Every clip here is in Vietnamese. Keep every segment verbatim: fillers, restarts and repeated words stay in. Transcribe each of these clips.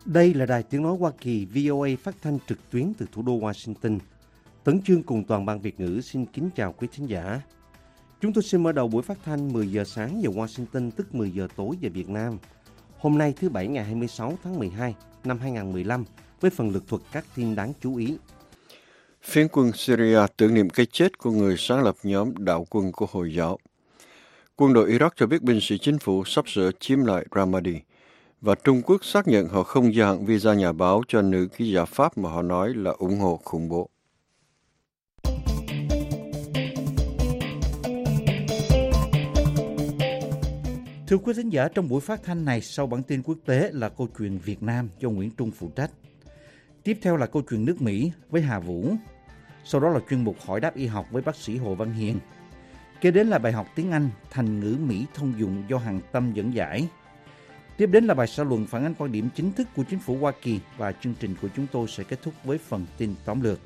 Đây là Đài Tiếng Nói Hoa Kỳ vê o a phát thanh trực tuyến từ thủ đô Washington. Tấn Chương cùng toàn ban Việt ngữ xin kính chào quý thính giả. Chúng tôi xin mở đầu buổi phát thanh mười giờ sáng giờ Washington, tức mười giờ tối giờ Việt Nam. Hôm nay thứ Bảy ngày hai mươi sáu tháng mười hai năm hai nghìn không trăm mười lăm với phần lược thuật các tin đáng chú ý. Phiến quân Syria tưởng niệm cái chết của người sáng lập nhóm đạo quân của Hồi giáo. Quân đội Iraq cho biết binh sĩ chính phủ sắp sửa chiếm lại Ramadi. Và Trung Quốc xác nhận họ không gia hạn visa nhà báo cho nữ ký giả Pháp mà họ nói là ủng hộ khủng bố. Thưa quý thính giả, trong buổi phát thanh này, sau bản tin quốc tế là câu chuyện Việt Nam do Nguyễn Trung phụ trách. Tiếp theo là câu chuyện nước Mỹ với Hà Vũ. Sau đó là chuyên mục hỏi đáp y học với bác sĩ Hồ Văn Hiền. Kế đến là bài học tiếng Anh thành ngữ Mỹ thông dụng do Hằng Tâm dẫn giải. Tiếp đến là bài xã luận phản ánh quan điểm chính thức của chính phủ Hoa Kỳ và chương trình của chúng tôi sẽ kết thúc với phần tin tóm lược.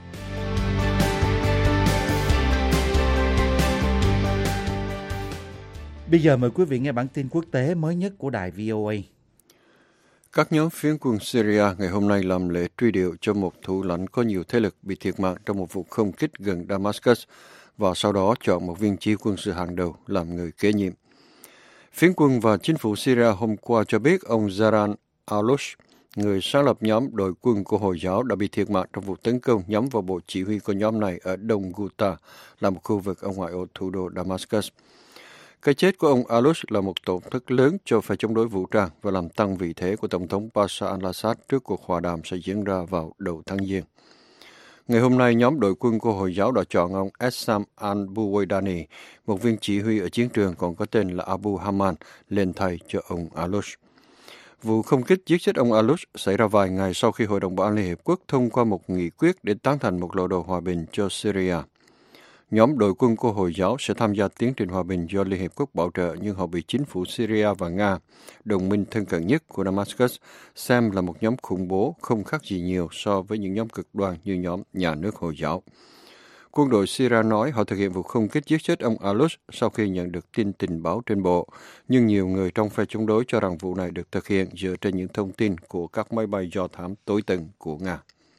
Bây giờ mời quý vị nghe bản tin quốc tế mới nhất của đài vê o a. Các nhóm phiến quân Syria ngày hôm nay làm lễ truy điệu cho một thủ lãnh có nhiều thế lực bị thiệt mạng trong một vụ không kích gần Damascus và sau đó chọn một viên chỉ quân sự hàng đầu làm người kế nhiệm. Phiến quân và chính phủ Syria hôm qua cho biết ông Zaran al-Aloush, người sáng lập nhóm đội quân của Hồi giáo, đã bị thiệt mạng trong vụ tấn công nhắm vào bộ chỉ huy của nhóm này ở Đông Ghouta, là một khu vực ở ngoại ô thủ đô Damascus. Cái chết của ông al-Aloush là một tổn thất lớn cho phe chống đối vũ trang và làm tăng vị thế của Tổng thống Bashar al-Assad trước cuộc hòa đàm sẽ diễn ra vào đầu tháng Giêng. Ngày hôm nay, nhóm đội quân của Hồi giáo đã chọn ông Essam al-Buwaidani, một viên chỉ huy ở chiến trường còn có tên là Abu Haman, lên thay cho ông al-Aloush. Vụ không kích giết chết ông al-Aloush xảy ra vài ngày sau khi Hội đồng Bảo an Liên Hiệp Quốc thông qua một nghị quyết để tán thành một lộ đồ hòa bình cho Syria. Nhóm đội quân của Hồi giáo sẽ tham gia tiến trình hòa bình do Liên Hiệp Quốc bảo trợ, nhưng họ bị chính phủ Syria và Nga, đồng minh thân cận nhất của Damascus, xem là một nhóm khủng bố không khác gì nhiều so với những nhóm cực đoan như nhóm nhà nước Hồi giáo. Quân đội Syria nói họ thực hiện vụ không kích giết chết ông al-Aloush sau khi nhận được tin tình báo trên bộ, nhưng nhiều người trong phe chống đối cho rằng vụ này được thực hiện dựa trên những thông tin của các máy bay do thám tối tần của Nga.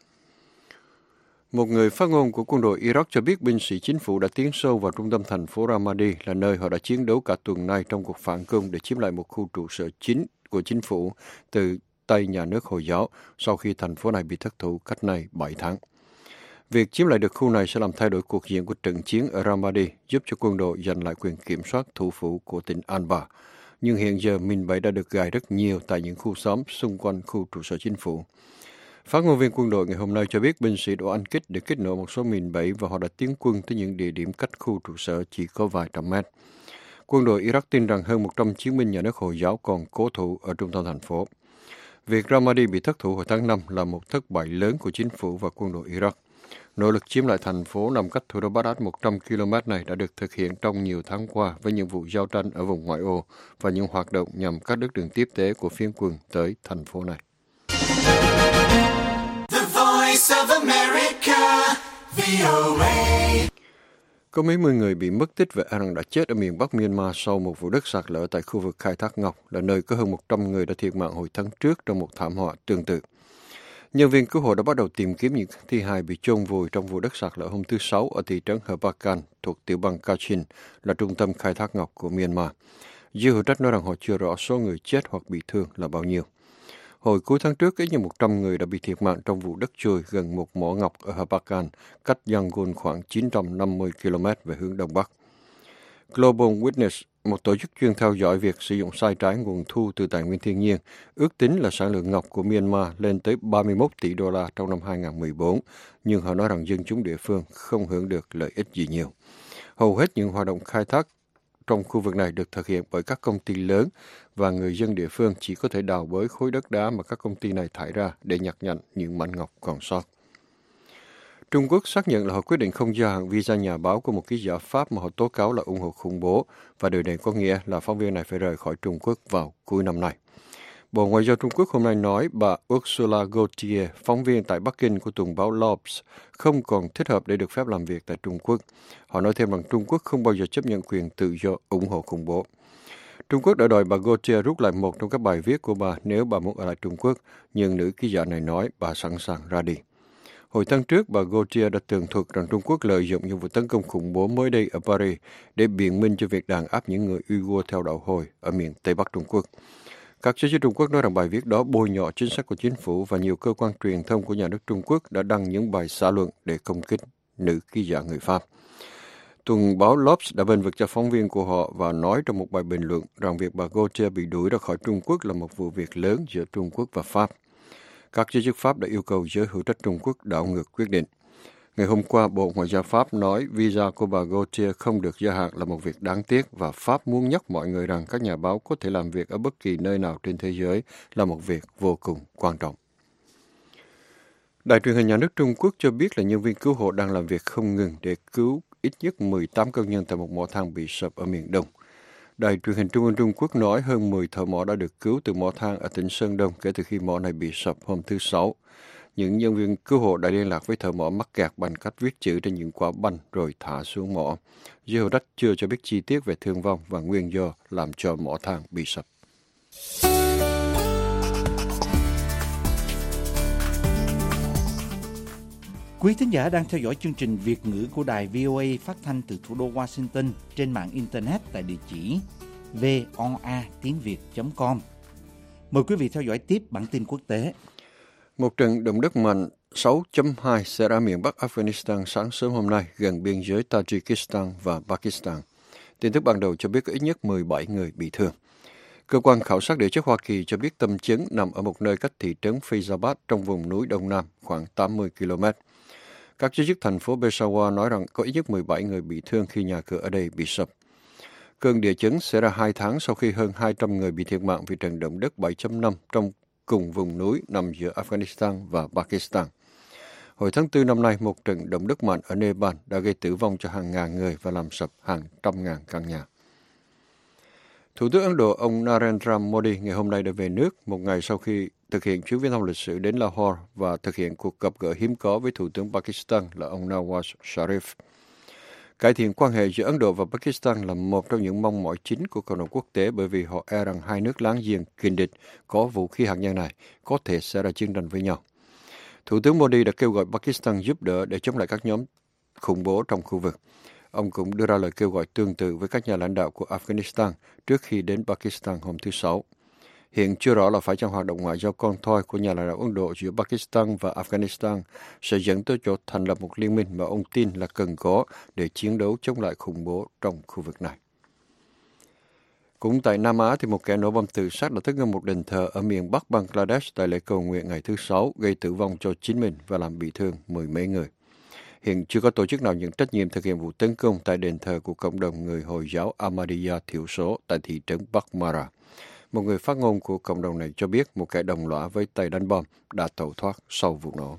Một người phát ngôn của quân đội Iraq cho biết binh sĩ chính phủ đã tiến sâu vào trung tâm thành phố Ramadi, là nơi họ đã chiến đấu cả tuần nay trong cuộc phản công để chiếm lại một khu trụ sở chính của chính phủ từ tay nhà nước Hồi giáo sau khi thành phố này bị thất thủ cách nay bảy tháng. Việc chiếm lại được khu này sẽ làm thay đổi cuộc diện của trận chiến ở Ramadi, giúp cho quân đội giành lại quyền kiểm soát thủ phủ của tỉnh Anbar. Nhưng hiện giờ mìn bẫy đã được gài rất nhiều tại những khu xóm xung quanh khu trụ sở chính phủ. Phát ngôn viên quân đội ngày hôm nay cho biết binh sĩ đổ anh kích để kích nổ một số mìn bẫy và họ đã tiến quân tới những địa điểm cách khu trụ sở chỉ có vài trăm mét. Quân đội Iraq tin rằng hơn một trăm chiến binh nhà nước Hồi giáo còn cố thủ ở trung tâm thành phố. Việc Ramadi bị thất thủ hồi tháng năm là một thất bại lớn của chính phủ và quân đội Iraq. Nỗ lực chiếm lại thành phố nằm cách thủ đô Baghdad một trăm ki lô mét này đã được thực hiện trong nhiều tháng qua với những vụ giao tranh ở vùng ngoại ô và những hoạt động nhằm cắt đứt đường tiếp tế của phiến quân tới thành phố này. Có mấy mươi người bị mất tích và e rằng đã chết ở miền Bắc Myanmar sau một vụ đất sạt lở tại khu vực khai thác ngọc, là nơi có hơn một trăm người đã thiệt mạng hồi tháng trước trong một thảm họa tương tự. Nhân viên cứu hộ đã bắt đầu tìm kiếm những thi hài bị chôn vùi trong vụ đất sạt lở hôm thứ Sáu ở thị trấn Herbakan thuộc tiểu bang Kachin, là trung tâm khai thác ngọc của Myanmar. Giới hữu trách nói rằng họ chưa rõ số người chết hoặc bị thương là bao nhiêu. Hồi cuối tháng trước, ít nhất một trăm người đã bị thiệt mạng trong vụ đất trôi gần một mỏ ngọc ở Herbakan, cách Yangon khoảng chín trăm năm mươi ki lô mét về hướng đông bắc. Global Witness, một tổ chức chuyên theo dõi việc sử dụng sai trái nguồn thu từ tài nguyên thiên nhiên, ước tính là sản lượng ngọc của Myanmar lên tới ba mươi mốt tỷ đô la trong năm hai nghìn không trăm mười bốn, nhưng họ nói rằng dân chúng địa phương không hưởng được lợi ích gì nhiều. Hầu hết những hoạt động khai thác trong khu vực này được thực hiện bởi các công ty lớn và người dân địa phương chỉ có thể đào bới khối đất đá mà các công ty này thải ra để nhặt nhạnh những mảnh ngọc còn sót. Trung Quốc xác nhận là họ quyết định không gia hạn visa nhà báo của một ký giả Pháp mà họ tố cáo là ủng hộ khủng bố, và điều này có nghĩa là phóng viên này phải rời khỏi Trung Quốc vào cuối năm nay. Bộ Ngoại giao Trung Quốc hôm nay nói bà Ursula Gauthier, phóng viên tại Bắc Kinh của tuần báo L'Obs, không còn thích hợp để được phép làm việc tại Trung Quốc. Họ nói thêm rằng Trung Quốc không bao giờ chấp nhận quyền tự do ủng hộ khủng bố. Trung Quốc đã đòi bà Gautier rút lại một trong các bài viết của bà nếu bà muốn ở lại Trung Quốc, nhưng nữ ký giả này nói bà sẵn sàng ra đi. Hồi tháng trước, bà Gautier đã tường thuật rằng Trung Quốc lợi dụng những vụ tấn công khủng bố mới đây ở Paris để biện minh cho việc đàn áp những người Uyghur theo đạo Hồi ở miền Tây Bắc Trung Quốc. Các giới chức Trung Quốc nói rằng bài viết đó bôi nhọ chính sách của chính phủ và nhiều cơ quan truyền thông của nhà nước Trung Quốc đã đăng những bài xã luận để công kích nữ ký giả người Pháp. Tuần báo L'Obs đã bênh vực cho phóng viên của họ và nói trong một bài bình luận rằng việc bà Gautier bị đuổi ra khỏi Trung Quốc là một vụ việc lớn giữa Trung Quốc và Pháp. Các giới chức Pháp đã yêu cầu giới hữu trách Trung Quốc đảo ngược quyết định. Ngày hôm qua, Bộ Ngoại giao Pháp nói visa của bà Gautier không được gia hạn là một việc đáng tiếc và Pháp muốn nhắc mọi người rằng các nhà báo có thể làm việc ở bất kỳ nơi nào trên thế giới là một việc vô cùng quan trọng. Đài truyền hình nhà nước Trung Quốc cho biết là nhân viên cứu hộ đang làm việc không ngừng để cứu ít nhất mười tám công nhân tại một mỏ than bị sập ở miền Đông. Đài truyền hình Trung ương Trung Quốc nói hơn mười thợ mỏ đã được cứu từ mỏ than ở tỉnh Sơn Đông kể từ khi mỏ này bị sập hôm thứ Sáu. Những nhân viên cứu hộ đã liên lạc với thợ mỏ mắc kẹt bằng cách viết chữ trên những quả banh rồi thả xuống mỏ. Giới hữu trách chưa cho biết chi tiết về thương vong và nguyên do làm cho mỏ than bị sập. Quý thính giả đang theo dõi chương trình Việt ngữ của đài vê o a phát thanh từ thủ đô Washington trên mạng Internet tại địa chỉ voa tiếng việt chấm com. Mời quý vị theo dõi tiếp bản tin quốc tế. Một trận động đất mạnh sáu chấm hai xảy ra miền Bắc Afghanistan sáng sớm hôm nay gần biên giới Tajikistan và Pakistan. Tin tức ban đầu cho biết có ít nhất mười bảy người bị thương. Cơ quan khảo sát địa chất Hoa Kỳ cho biết tâm chấn nằm ở một nơi cách thị trấn Faizabad trong vùng núi Đông Nam khoảng tám mươi ki lô mét. Các giới chức thành phố Peshawar nói rằng có ít nhất mười bảy người bị thương khi nhà cửa ở đây bị sập. Cơn địa chấn xảy ra hai tháng sau khi hơn hai trăm người bị thiệt mạng vì trận động đất bảy chấm năm trong cùng vùng núi nằm giữa Afghanistan và Pakistan. Hồi tháng tư năm nay, một trận động đất mạnh ở Nepal đã gây tử vong cho hàng ngàn người và làm sập hàng trăm ngàn căn nhà. Thủ tướng Ấn Độ ông Narendra Modi ngày hôm nay đã về nước một ngày sau khi thực hiện chuyến viếng thăm lịch sử đến Lahore và thực hiện cuộc gặp gỡ hiếm có với Thủ tướng Pakistan là ông Nawaz Sharif. Cải thiện quan hệ giữa Ấn Độ và Pakistan là một trong những mong mỏi chính của cộng đồng quốc tế bởi vì họ e rằng hai nước láng giềng kình địch có vũ khí hạt nhân này có thể sẽ ra chiến tranh với nhau. Thủ tướng Modi đã kêu gọi Pakistan giúp đỡ để chống lại các nhóm khủng bố trong khu vực. Ông cũng đưa ra lời kêu gọi tương tự với các nhà lãnh đạo của Afghanistan trước khi đến Pakistan hôm thứ Sáu. Hiện chưa rõ là phải chăng hoạt động ngoại giao con thoi của nhà lãnh đạo Ấn Độ giữa Pakistan và Afghanistan sẽ dẫn tới chỗ thành lập một liên minh mà ông tin là cần có để chiến đấu chống lại khủng bố trong khu vực này. Cũng tại Nam Á, thì một kẻ nổ bom tự sát đã tấn công một đền thờ ở miền Bắc Bangladesh tại lễ cầu nguyện ngày thứ Sáu, gây tử vong cho chính mình và làm bị thương mười mấy người. Hiện chưa có tổ chức nào nhận trách nhiệm thực hiện vụ tấn công tại đền thờ của cộng đồng người Hồi giáo Ahmadiyya thiểu số tại thị trấn Bắc Mara. Một người phát ngôn của cộng đồng này cho biết một kẻ đồng lõa với tay đánh bom đã tẩu thoát sau vụ nổ.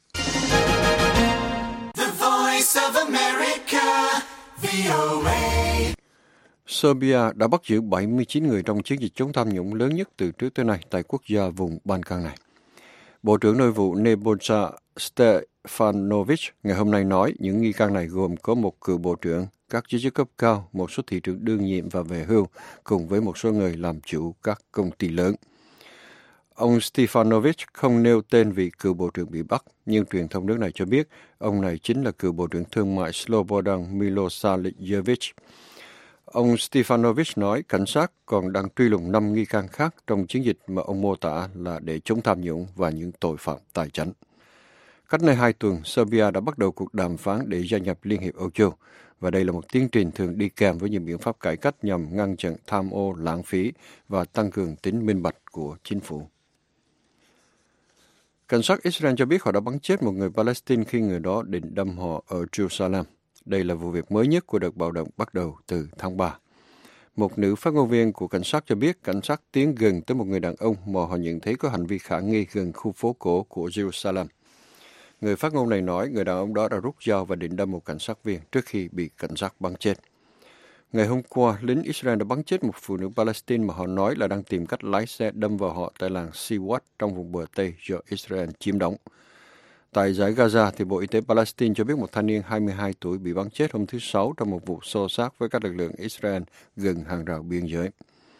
The Voice of America, vê o a. Serbia đã bắt giữ bảy mươi chín người trong chiến dịch chống tham nhũng lớn nhất từ trước tới nay tại quốc gia vùng Balkan này. Bộ trưởng Nội vụ Nebojša Stefanović ngày hôm nay nói những nghi can này gồm có một cựu bộ trưởng, các giới chức cấp cao, một số thị trưởng đương nhiệm và về hưu, cùng với một số người làm chủ các công ty lớn. Ông Stefanović không nêu tên vị cựu bộ trưởng bị bắt, nhưng truyền thông nước này cho biết ông này chính là cựu bộ trưởng thương mại Slobodan Milošević. Ông Stefanović nói cảnh sát còn đang truy lùng năm nghi can khác trong chiến dịch mà ông mô tả là để chống tham nhũng và những tội phạm tài chánh. Cách đây hai tuần, Serbia đã bắt đầu cuộc đàm phán để gia nhập Liên hiệp Âu Châu, và đây là một tiến trình thường đi kèm với những biện pháp cải cách nhằm ngăn chặn tham ô, lãng phí và tăng cường tính minh bạch của chính phủ. Cảnh sát Israel cho biết họ đã bắn chết một người Palestine khi người đó định đâm họ ở Jerusalem. Đây là vụ việc mới nhất của đợt bạo động bắt đầu từ tháng ba. Một nữ phát ngôn viên của cảnh sát cho biết cảnh sát tiến gần tới một người đàn ông mà họ nhận thấy có hành vi khả nghi gần khu phố cổ của Jerusalem. Người phát ngôn này nói người đàn ông đó đã rút dao và định đâm một cảnh sát viên trước khi bị cảnh sát bắn chết. Ngày hôm qua, lính Israel đã bắn chết một phụ nữ Palestine mà họ nói là đang tìm cách lái xe đâm vào họ tại làng Siwat trong vùng bờ Tây do Israel chiếm đóng. Tại giải Gaza, thì Bộ Y tế Palestine cho biết một thanh niên hai mươi hai tuổi bị bắn chết hôm thứ Sáu trong một vụ xô xát với các lực lượng Israel gần hàng rào biên giới.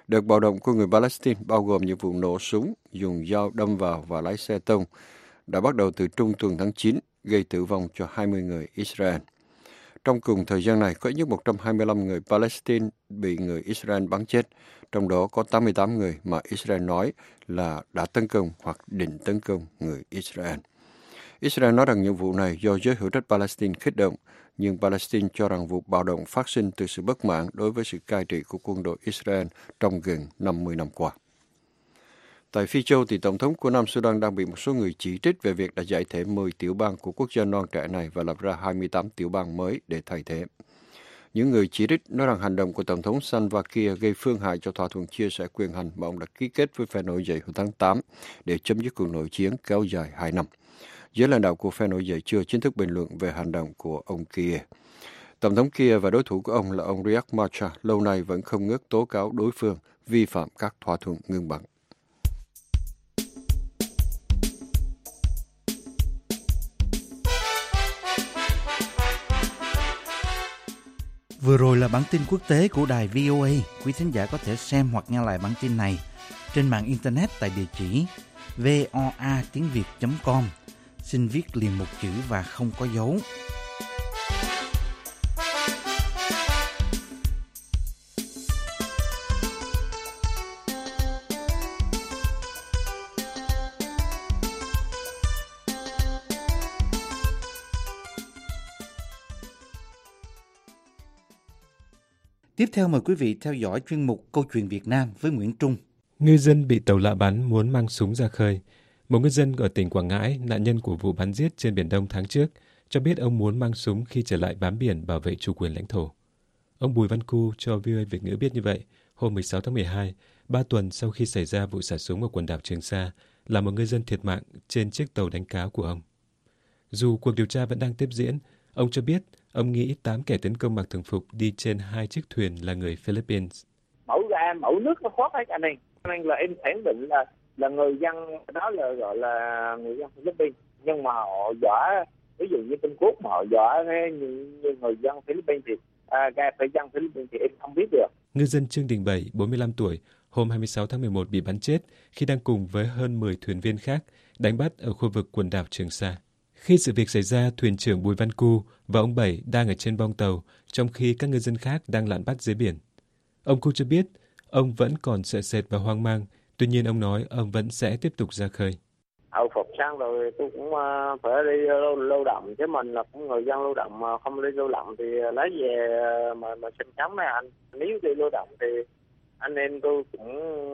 Đợt bạo động của người Palestine bao gồm những vụ nổ súng, dùng dao đâm vào và lái xe tông đã bắt đầu từ trung tuần tháng chín, gây tử vong cho hai mươi người Israel. Trong cùng thời gian này, có ít nhất một trăm hai mươi lăm người Palestine bị người Israel bắn chết, trong đó có tám mươi tám người mà Israel nói là đã tấn công hoặc định tấn công người Israel. Israel nói rằng những vụ này do giới hữu trách Palestine khích động, nhưng Palestine cho rằng vụ bạo động phát sinh từ sự bất mãn đối với sự cai trị của quân đội Israel trong gần năm mươi năm qua. Tại Phi Châu, thì Tổng thống của Nam Sudan đang bị một số người chỉ trích về việc đã giải thể mười tiểu bang của quốc gia non trẻ này và lập ra hai mươi tám tiểu bang mới để thay thế. Những người chỉ trích nói rằng hành động của Tổng thống Salva Kiir gây phương hại cho thỏa thuận chia sẻ quyền hành mà ông đã ký kết với phe nổi dậy hồi tháng tám để chấm dứt cuộc nội chiến kéo dài hai năm. Giới lãnh đạo của phe nổi dậy chưa chính thức bình luận về hành động của ông Kiir. Tổng thống Kiir và đối thủ của ông là ông Riek Machar lâu nay vẫn không ngớt tố cáo đối phương vi phạm các thỏa thuận ngừng bắn. Vừa rồi là bản tin quốc tế của đài vê o a. Quý thính giả có thể xem hoặc nghe lại bản tin này trên mạng Internet tại địa chỉ voa tiếng việt chấm com. Xin viết liền một chữ và không có dấu. Tiếp theo mời quý vị theo dõi chuyên mục Câu chuyện Việt Nam với Nguyễn Trung. Ngư dân bị tàu lạ bắn muốn mang súng ra khơi. Một ngư dân ở tỉnh Quảng Ngãi, nạn nhân của vụ bắn giết trên Biển Đông tháng trước, cho biết ông muốn mang súng khi trở lại bám biển bảo vệ chủ quyền lãnh thổ. Ông Bùi Văn Cu cho vê o a Việt ngữ biết như vậy hôm mười sáu tháng mười hai, ba tuần sau khi xảy ra vụ xả súng ở quần đảo Trường Sa, là một ngư dân thiệt mạng trên chiếc tàu đánh cá của ông. Dù cuộc điều tra vẫn đang tiếp diễn, ông cho biết ông nghĩ tám kẻ tấn công mặc thường phục đi trên hai chiếc thuyền là người Philippines. Mẫu ga, mẫu nước nó khó hết anh em. Nên là em khẳng định là là người dân đó là gọi là người dân Philippines, nhưng mà họ dọa, ví dụ như Trung Quốc mà họ dọa như, như người dân Philippines thì à, ga phải dân Philippines thì em không biết được. Ngư dân Trương Đình Bảy, bốn mươi lăm tuổi, hôm hai mươi sáu tháng mười một bị bắn chết khi đang cùng với hơn mười thuyền viên khác đánh bắt ở khu vực quần đảo Trường Sa. Khi sự việc xảy ra, thuyền trưởng Bùi Văn Cu và ông Bảy đang ở trên bong tàu, trong khi các ngư dân khác đang lặn bắt dưới biển. Ông Cu cho biết ông vẫn còn sợ sệt và hoang mang, tuy nhiên ông nói ông vẫn sẽ tiếp tục ra khơi. Hậu phục sang rồi tôi cũng uh, phải đi lâu, lâu động, chứ mình là cũng người dân lưu động, mà không đi lưu động thì lấy về mà mà sinh sống này anh. Nếu đi lưu động thì anh em tôi cũng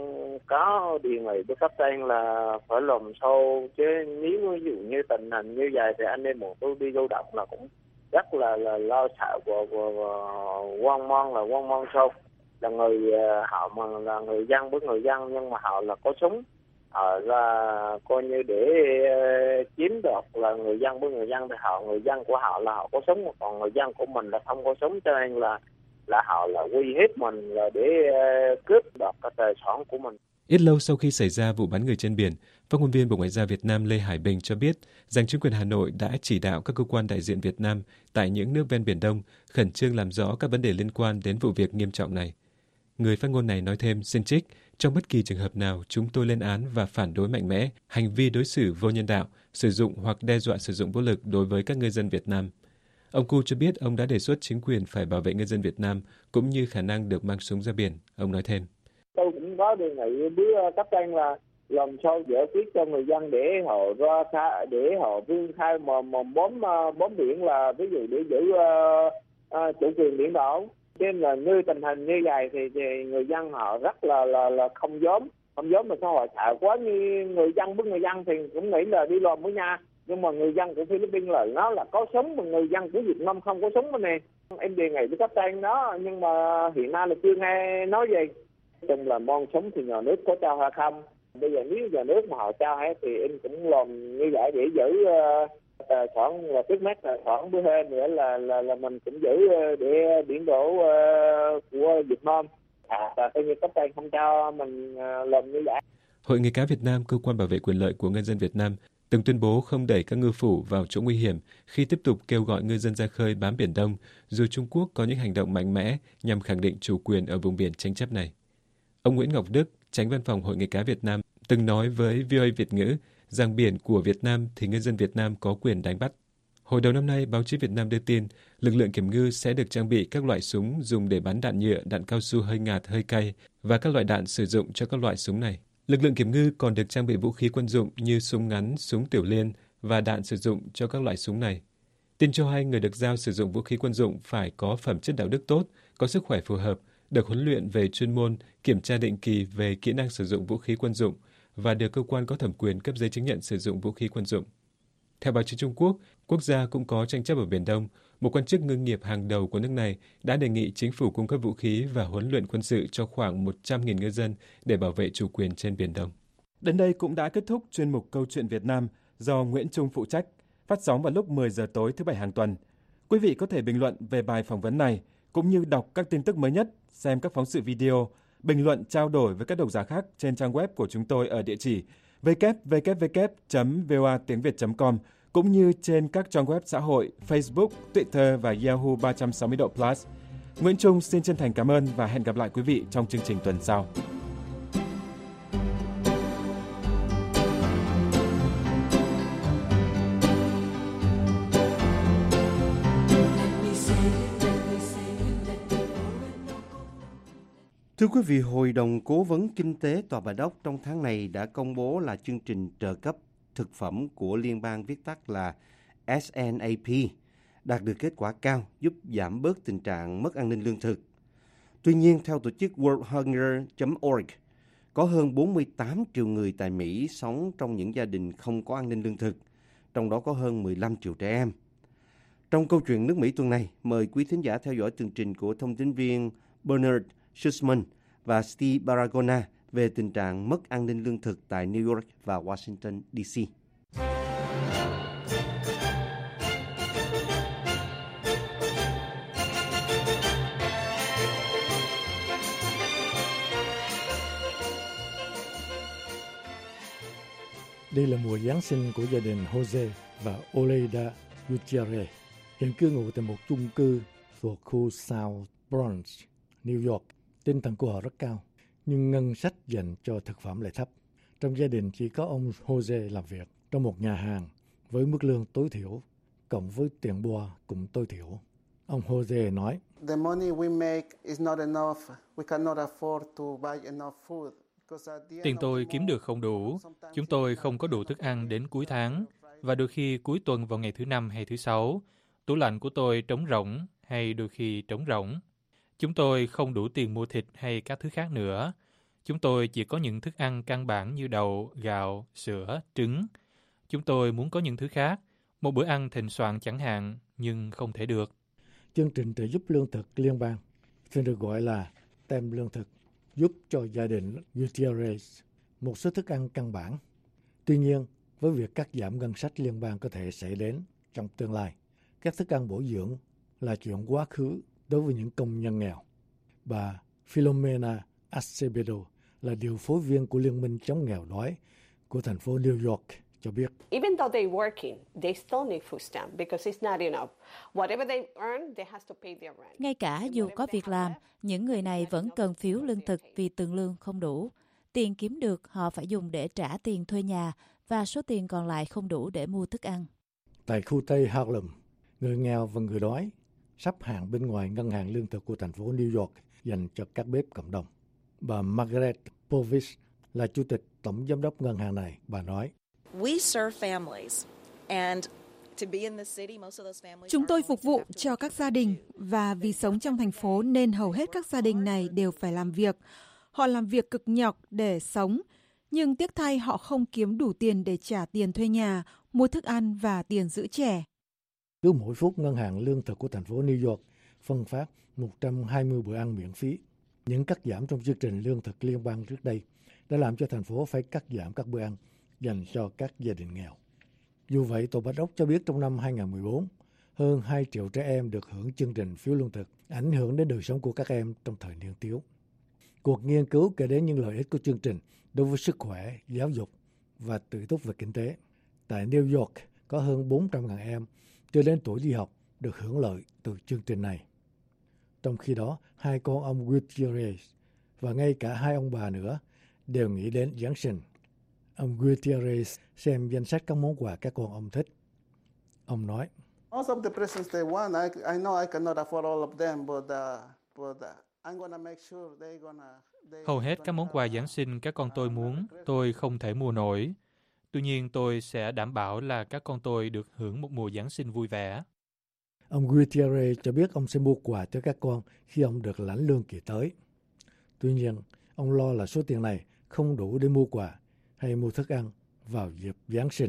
có đề nghị với cấp trên là phải làm sâu, chứ nếu ví dụ như tình hình như vậy thì anh em bọn tôi đi lưu động là cũng rất là là lo sợ và, và, và hoang mang là hoang mang sâu. Là người họ mà là người dân với người dân, nhưng mà họ là có súng, họ là coi như để chiếm đoạt là người dân với người dân, thì họ người dân của họ là họ có súng, còn người dân của mình là không có súng, cho nên là là họ là uy hiếp mình là để cướp đoạt cái tài sản của mình. Ít lâu sau khi xảy ra vụ bắn người trên biển, phát ngôn viên Bộ Ngoại giao Việt Nam Lê Hải Bình cho biết rằng chính quyền Hà Nội đã chỉ đạo các cơ quan đại diện Việt Nam tại những nước ven Biển Đông khẩn trương làm rõ các vấn đề liên quan đến vụ việc nghiêm trọng này. Người phát ngôn này nói thêm, xin trích, trong bất kỳ trường hợp nào chúng tôi lên án và phản đối mạnh mẽ hành vi đối xử vô nhân đạo, sử dụng hoặc đe dọa sử dụng vũ lực đối với các ngư dân Việt Nam. Ông Cu cho biết ông đã đề xuất chính quyền phải bảo vệ ngư dân Việt Nam cũng như khả năng được mang súng ra biển. Ông nói thêm. Tôi cũng có đề nghị với cấp trên là làm sao giải quyết cho người dân để họ ra khai, để họ vươn khai mà, mà bóm, bóm biển, là ví dụ để giữ uh, uh, chủ quyền biển đảo. Cho nên là như tình hình như vậy thì, thì người dân họ rất là là là không dám, không dám mà sao họ sợ quá. Như người dân với người dân thì cũng nghĩ là đi làm với nhau, nhưng mà người dân của Philippines là nó là có súng, mà người dân của Việt Nam không có súng mà nè. Em đề nghị với cấp trên đó, nhưng mà hiện nay là chưa nghe nói gì. Chung là món súng thì nhà nước có trao hay không? Bây giờ nếu nhà nước mà họ trao hết thì em cũng làm như vậy để giữ uh, tài sản, là trước mắt tài sản bữa hơn nữa là là là mình cũng giữ để biển đảo uh, của Việt Nam. À, và coi như cấp trên không cho mình uh, làm như vậy. Hội Nghề cá Việt Nam, cơ quan bảo vệ quyền lợi của ngư dân Việt Nam, từng tuyên bố không đẩy các ngư phủ vào chỗ nguy hiểm khi tiếp tục kêu gọi ngư dân ra khơi bám Biển Đông, dù Trung Quốc có những hành động mạnh mẽ nhằm khẳng định chủ quyền ở vùng biển tranh chấp này. Ông Nguyễn Ngọc Đức, Chánh Văn phòng Hội Nghề cá Việt Nam, từng nói với vê o a Việt ngữ rằng biển của Việt Nam thì ngư dân Việt Nam có quyền đánh bắt. Hồi đầu năm nay, báo chí Việt Nam đưa tin lực lượng kiểm ngư sẽ được trang bị các loại súng dùng để bắn đạn nhựa, đạn cao su hơi ngạt, hơi cay và các loại đạn sử dụng cho các loại súng này. Lực lượng kiểm ngư còn được trang bị vũ khí quân dụng như súng ngắn, súng tiểu liên và đạn sử dụng cho các loại súng này. Tin cho hay người được giao sử dụng vũ khí quân dụng phải có phẩm chất đạo đức tốt, có sức khỏe phù hợp, được huấn luyện về chuyên môn, kiểm tra định kỳ về kỹ năng sử dụng vũ khí quân dụng và được cơ quan có thẩm quyền cấp giấy chứng nhận sử dụng vũ khí quân dụng. Theo báo chí Trung Quốc, quốc gia cũng có tranh chấp ở Biển Đông. Một quan chức ngư nghiệp hàng đầu của nước này đã đề nghị chính phủ cung cấp vũ khí và huấn luyện quân sự cho khoảng một trăm nghìn ngư dân để bảo vệ chủ quyền trên Biển Đông. Đến đây cũng đã kết thúc chuyên mục Câu chuyện Việt Nam do Nguyễn Trung phụ trách, phát sóng vào lúc mười giờ tối thứ Bảy hàng tuần. Quý vị có thể bình luận về bài phỏng vấn này, cũng như đọc các tin tức mới nhất, xem các phóng sự video, bình luận trao đổi với các độc giả khác trên trang web của chúng tôi ở địa chỉ w w w chấm v o a tiếng việt chấm com, cũng như trên các trang web xã hội Facebook, Twitter và Yahoo ba trăm sáu mươi độ Plus. Nguyễn Trung xin chân thành cảm ơn và hẹn gặp lại quý vị trong chương trình tuần sau. Thưa quý vị, Hội đồng Cố vấn Kinh tế Tòa Bạch Ốc trong tháng này đã công bố là chương trình trợ cấp thực phẩm của liên bang viết tắt là S N A P đạt được kết quả cao, giúp giảm bớt tình trạng mất an ninh lương thực. Tuy nhiên, theo tổ chức World Hunger chấm org, có hơn bốn mươi tám triệu người tại Mỹ sống trong những gia đình không có an ninh lương thực, trong đó có hơn mười lăm triệu trẻ em. Trong câu chuyện nước Mỹ tuần này, mời quý thính giả theo dõi tường trình của thông tin viên Bernard Schussman và Steve Baragona về tình trạng mất an ninh lương thực tại New York và Washington, D C. Đây là mùa Giáng sinh của gia đình Jose và Oleida Gutierrez, hiện cư ngụ tại một chung cư thuộc khu South Bronx, New York. Tinh thần của họ rất cao, nhưng ngân sách dành cho thực phẩm lại thấp. Trong gia đình chỉ có ông Jose làm việc trong một nhà hàng với mức lương tối thiểu, cộng với tiền boa cũng tối thiểu. Ông Jose nói, The money we make is not enough. We cannot afford to buy enough food. Tiền tôi kiếm được không đủ. Chúng tôi không có đủ thức ăn đến cuối tháng, và đôi khi cuối tuần vào ngày thứ năm hay thứ sáu, tủ lạnh của tôi trống rỗng hay đôi khi trống rỗng. Chúng tôi không đủ tiền mua thịt hay các thứ khác nữa. Chúng tôi chỉ có những thức ăn căn bản như đậu, gạo, sữa, trứng. Chúng tôi muốn có những thứ khác, một bữa ăn thịnh soạn chẳng hạn, nhưng không thể được. Chương trình trợ giúp lương thực liên bang, thường được gọi là tem lương thực, giúp cho gia đình Gutierrez một số thức ăn căn bản. Tuy nhiên, với việc cắt giảm ngân sách liên bang có thể xảy đến trong tương lai, các thức ăn bổ dưỡng là chuyện quá khứ đối với những công nhân nghèo. Bà Philomena Acevedo là điều phối viên của Liên minh chống nghèo đói của thành phố New York cho biết. Even though they're working, they still need food stamp because it's not enough. Whatever they earn, they have to pay their rent. Ngay cả dù có việc làm, những người này vẫn cần phiếu lương thực vì tiền lương không đủ. Tiền kiếm được họ phải dùng để trả tiền thuê nhà và số tiền còn lại không đủ để mua thức ăn. Tại khu Tây Harlem, người nghèo và người đói sắp hàng bên ngoài ngân hàng lương thực của thành phố New York dành cho các bếp cộng đồng. Bà Margaret Povich là chủ tịch tổng giám đốc ngân hàng này. Bà nói, chúng tôi phục vụ cho các gia đình và vì sống trong thành phố nên hầu hết các gia đình này đều phải làm việc. Họ làm việc cực nhọc để sống, nhưng tiếc thay họ không kiếm đủ tiền để trả tiền thuê nhà, mua thức ăn và tiền giữ trẻ. Cứ mỗi phút ngân hàng lương thực của thành phố New York phân phát một trăm hai mươi bữa ăn miễn phí. Những cắt giảm trong chương trình lương thực liên bang trước đây đã làm cho thành phố phải cắt giảm các bữa ăn dành cho các gia đình nghèo. Dù vậy, Tòa Bạch Ốc cho biết trong năm hai không một bốn, hơn hai triệu trẻ em được hưởng chương trình phiếu lương thực, ảnh hưởng đến đời sống của các em trong thời niên thiếu. Cuộc nghiên cứu kể đến những lợi ích của chương trình đối với sức khỏe, giáo dục và tự túc về kinh tế. Tại New York, có hơn bốn trăm nghìn em chưa đến tuổi đi học được hưởng lợi từ chương trình này. Trong khi đó, hai con ông Gutierrez và ngay cả hai ông bà nữa đều nghĩ đến Giáng sinh. Ông Gutierrez xem danh sách các món quà các con ông thích. Ông nói, Most of the presents they want, I, I know I cannot afford all of them, but, uh, but uh, I'm gonna make sure they're gonna... They Hầu hết các món quà Giáng sinh các con tôi muốn, tôi không thể mua nổi. Tuy nhiên tôi sẽ đảm bảo là các con tôi được hưởng một mùa Giáng sinh vui vẻ. Ông Gutierrez cho biết ông sẽ mua quà cho các con khi ông được lãnh lương kỳ tới. Tuy nhiên, ông lo là số tiền này không đủ để mua quà hay mua thức ăn vào dịp Giáng sinh.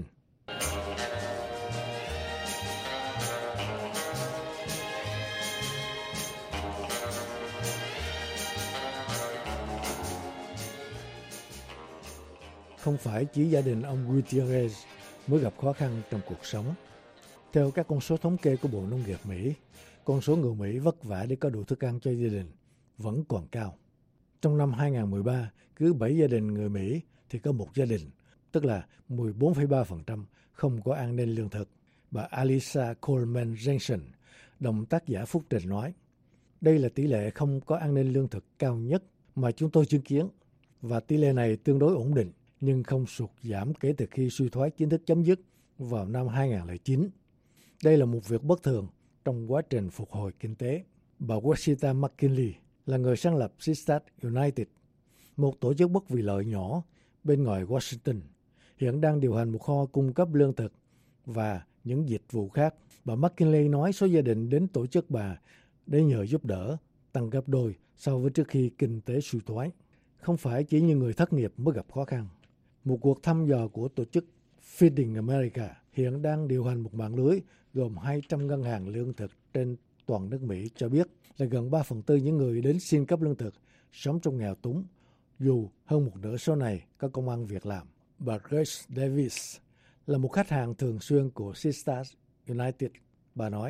Không phải chỉ gia đình ông Gutierrez mới gặp khó khăn trong cuộc sống. Theo các con số thống kê của Bộ Nông nghiệp Mỹ, con số người Mỹ vất vả để có đủ thức ăn cho gia đình vẫn còn cao. Trong năm hai không một ba, cứ bảy gia đình người Mỹ thì có một gia đình, tức là mười bốn phẩy ba phần trăm không có an ninh lương thực. Bà Alisa Coleman Jensen, đồng tác giả phúc trình nói, đây là tỷ lệ không có an ninh lương thực cao nhất mà chúng tôi chứng kiến, và tỷ lệ này tương đối ổn định, nhưng không sụt giảm kể từ khi suy thoái chính thức chấm dứt vào năm hai không không chín. Đây là một việc bất thường trong quá trình phục hồi kinh tế. Bà Washita McKinley là người sáng lập Sisters United, một tổ chức bất vì lợi nhỏ bên ngoài Washington, hiện đang điều hành một kho cung cấp lương thực và những dịch vụ khác. Bà McKinley nói số gia đình đến tổ chức bà để nhờ giúp đỡ tăng gấp đôi so với trước khi kinh tế suy thoái. Không phải chỉ những người thất nghiệp mới gặp khó khăn. Một cuộc thăm dò của tổ chức Feeding America hiện đang điều hành một mạng lưới gồm hai trăm ngân hàng lương thực trên toàn nước Mỹ cho biết là gần ba phần tư những người đến xin cấp lương thực sống trong nghèo túng, dù hơn một nửa số này có công ăn việc làm. Bà Grace Davis là một khách hàng thường xuyên của Sisters United. Bà nói,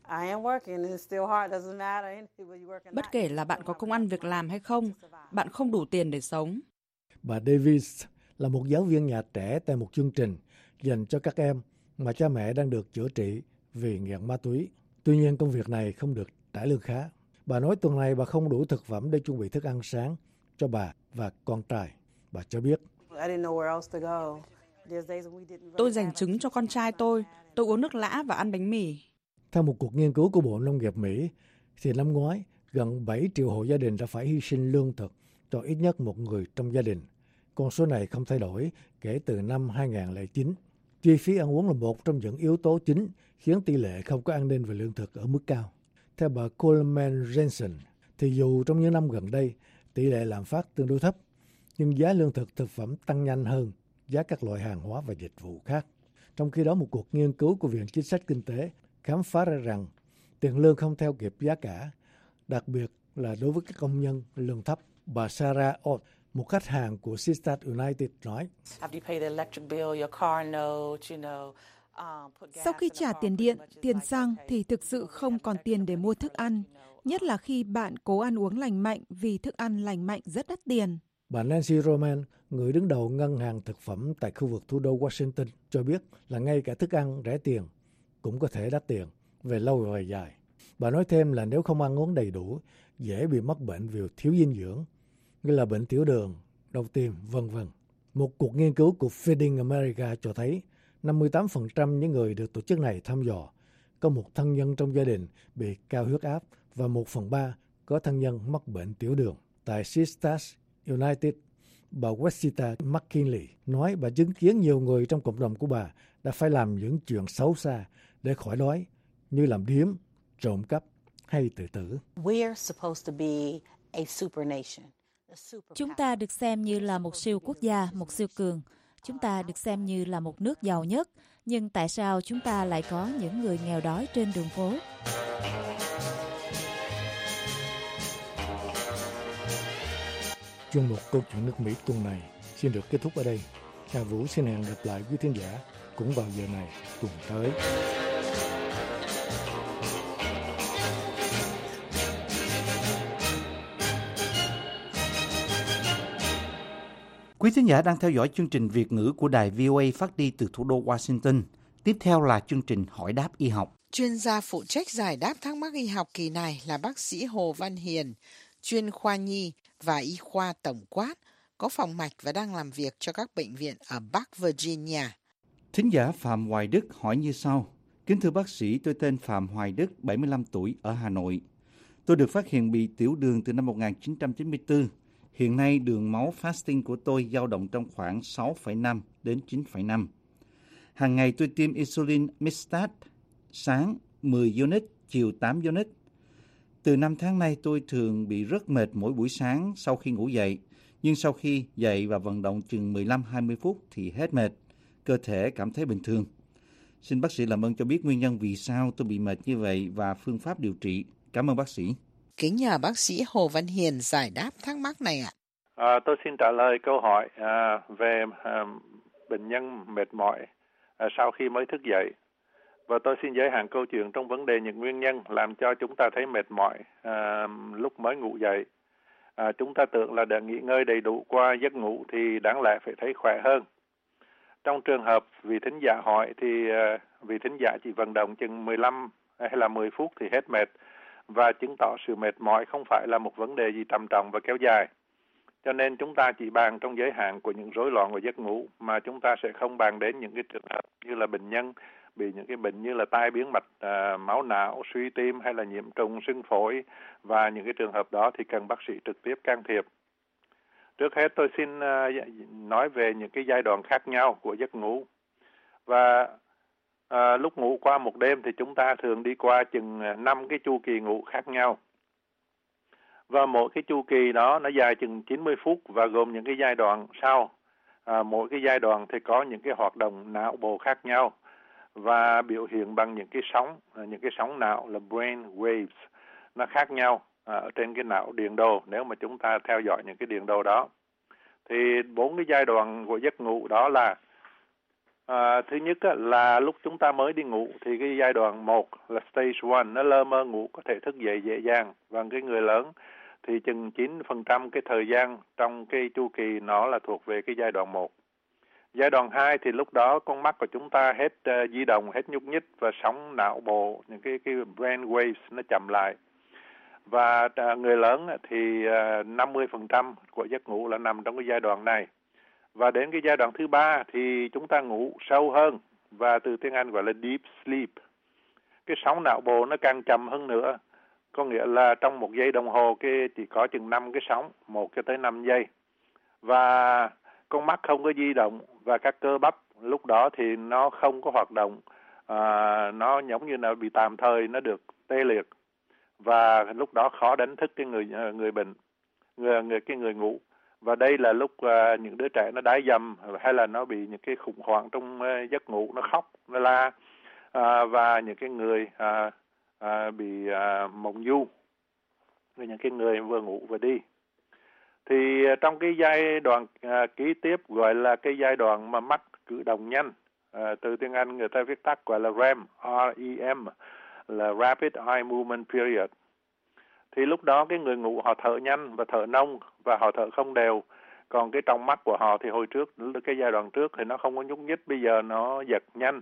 bất kể là bạn có công ăn việc làm hay không, bạn không đủ tiền để sống. Bà Davis là một giáo viên nhà trẻ tại một chương trình dành cho các em mà cha mẹ đang được chữa trị vì nghiện ma túy. Tuy nhiên công việc này không được trả lương khá. Bà nói tuần này bà không đủ thực phẩm để chuẩn bị thức ăn sáng cho bà và con trai. Bà cho biết, tôi dành trứng cho con trai tôi, tôi uống nước lã và ăn bánh mì. Theo một cuộc nghiên cứu của Bộ Nông nghiệp Mỹ, thì năm ngoái gần bảy triệu hộ gia đình đã phải hy sinh lương thực cho ít nhất một người trong gia đình. Con số này không thay đổi kể từ năm hai không không chín. Chi phí ăn uống là một trong những yếu tố chính khiến tỷ lệ không có an ninh về lương thực ở mức cao. Theo bà Coleman Jensen, thì dù trong những năm gần đây tỷ lệ lạm phát tương đối thấp, nhưng giá lương thực thực phẩm tăng nhanh hơn giá các loại hàng hóa và dịch vụ khác. Trong khi đó, một cuộc nghiên cứu của Viện Chính sách Kinh tế khám phá ra rằng tiền lương không theo kịp giá cả, đặc biệt là đối với các công nhân lương thấp. Bà Sarah Ott, một khách hàng của Sisters United nói, sau khi trả tiền điện, tiền xăng thì thực sự không còn tiền để mua thức ăn, nhất là khi bạn cố ăn uống lành mạnh vì thức ăn lành mạnh rất đắt tiền. Bà Nancy Roman, người đứng đầu ngân hàng thực phẩm tại khu vực thủ đô Washington, cho biết là ngay cả thức ăn rẻ tiền cũng có thể đắt tiền về lâu về dài. Bà nói thêm là nếu không ăn uống đầy đủ, dễ bị mắc bệnh vì thiếu dinh dưỡng, như là bệnh tiểu đường, đau tim, vân vân. Một cuộc nghiên cứu của Feeding America cho thấy năm mươi tám phần trăm những người được tổ chức này thăm dò có một thân nhân trong gia đình bị cao huyết áp và một phần ba có thân nhân mắc bệnh tiểu đường. Tại Sisters United, bà Washita McKinley nói bà chứng kiến nhiều người trong cộng đồng của bà đã phải làm những chuyện xấu xa để khỏi đói, như làm điếm, trộm cắp hay tự tử. Chúng ta được xem như là một siêu quốc gia, một siêu cường. Chúng ta được xem như là một nước giàu nhất. Nhưng tại sao chúng ta lại có những người nghèo đói trên đường phố? Chuyên mục Câu chuyện nước Mỹ tuần này xin được kết thúc ở đây. Hà Vũ xin hẹn gặp lại quý thính giả cũng vào giờ này tuần tới. Quý thính giả đang theo dõi chương trình Việt ngữ của đài vê o a phát đi từ thủ đô Washington. Tiếp theo là chương trình Hỏi đáp y học. Chuyên gia phụ trách giải đáp thắc mắc y học kỳ này là bác sĩ Hồ Văn Hiền, chuyên khoa nhi và y khoa tổng quát, có phòng mạch và đang làm việc cho các bệnh viện ở Bắc Virginia. Thính giả Phạm Hoài Đức hỏi như sau. Kính thưa bác sĩ, tôi tên Phạm Hoài Đức, bảy mươi lăm tuổi, ở Hà Nội. Tôi được phát hiện bị tiểu đường từ năm một nghìn chín trăm chín mươi tư. Hiện nay đường máu fasting của tôi dao động trong khoảng sáu phẩy năm đến chín phẩy năm. Hàng ngày tôi tiêm insulin Mixtard, sáng mười unit, chiều tám unit. Từ năm tháng nay tôi thường bị rất mệt mỗi buổi sáng sau khi ngủ dậy. Nhưng sau khi dậy và vận động chừng mười lăm đến hai mươi phút thì hết mệt, cơ thể cảm thấy bình thường. Xin bác sĩ làm ơn cho biết nguyên nhân vì sao tôi bị mệt như vậy và phương pháp điều trị. Cảm ơn bác sĩ. Kính nhờ bác sĩ Hồ Văn Hiền giải đáp thắc mắc này ạ. À, tôi xin trả lời câu hỏi à, về à, bệnh nhân mệt mỏi à, sau khi mới thức dậy. Và tôi xin giới hạn câu chuyện trong vấn đề những nguyên nhân làm cho chúng ta thấy mệt mỏi à, lúc mới ngủ dậy. À, chúng ta tưởng là đã nghỉ ngơi đầy đủ qua giấc ngủ thì đáng lẽ phải thấy khỏe hơn. Trong trường hợp vị thính giả hỏi thì uh, vị thính giả chỉ vận động chừng mười lăm hay là mười phút thì hết mệt, và chứng tỏ sự mệt mỏi không phải là một vấn đề gì trầm trọng và kéo dài. Cho nên chúng ta chỉ bàn trong giới hạn của những rối loạn về giấc ngủ, mà chúng ta sẽ không bàn đến những cái trường hợp như là bệnh nhân bị những cái bệnh như là tai biến mạch uh, máu não, suy tim hay là nhiễm trùng sưng phổi, và những cái trường hợp đó thì cần bác sĩ trực tiếp can thiệp. Trước hết tôi xin uh, nói về những cái giai đoạn khác nhau của giấc ngủ. Và uh, lúc ngủ qua một đêm thì chúng ta thường đi qua chừng năm cái chu kỳ ngủ khác nhau. Và mỗi cái chu kỳ đó nó dài chừng chín mươi phút và gồm những cái giai đoạn sau. Uh, mỗi cái giai đoạn thì có những cái hoạt động não bộ khác nhau và biểu hiện bằng những cái sóng, uh, những cái sóng não là brain waves, nó khác nhau ở trên cái não điện đồ nếu mà chúng ta theo dõi những cái điện đồ đó. Thì bốn cái giai đoạn của giấc ngủ đó là à, thứ nhất á, là lúc chúng ta mới đi ngủ thì cái giai đoạn một là stage one, nó lơ mơ ngủ, có thể thức dậy dễ dàng. Và cái người lớn thì chừng chín phần trăm cái thời gian trong cái chu kỳ nó là thuộc về cái giai đoạn một. Giai đoạn hai thì lúc đó con mắt của chúng ta hết uh, di động, hết nhúc nhích và sóng não bộ, những cái, cái brain waves nó chậm lại. Và người lớn thì năm mươi phần trăm của giấc ngủ là nằm trong cái giai đoạn này. Và đến cái giai đoạn thứ ba thì chúng ta ngủ sâu hơn, và từ tiếng Anh gọi là deep sleep. Cái sóng não bộ nó càng chậm hơn nữa. Có nghĩa là trong một giây đồng hồ cái chỉ có chừng năm cái sóng, một cho tới năm giây. Và con mắt không có di động và các cơ bắp lúc đó thì nó không có hoạt động. À, nó giống như là bị tạm thời, nó được tê liệt. Và lúc đó khó đánh thức cái người người bệnh, người người cái người ngủ. Và đây là lúc uh, những đứa trẻ nó đái dầm hay là nó bị những cái khủng hoảng trong uh, giấc ngủ, nó khóc, nó la, uh, và những cái người uh, uh, bị uh, mộng du, những cái người vừa ngủ vừa đi. Thì uh, trong cái giai đoạn uh, kế tiếp gọi là cái giai đoạn mà mắt cử động nhanh, uh, từ tiếng Anh người ta viết tắt gọi là REM, R E M, là Rapid Eye Movement Period. Thì lúc đó cái người ngủ họ thở nhanh và thở nông và họ thở không đều. Còn cái trong mắt của họ thì hồi trước, cái giai đoạn trước thì nó không có nhúc nhích, bây giờ nó giật nhanh.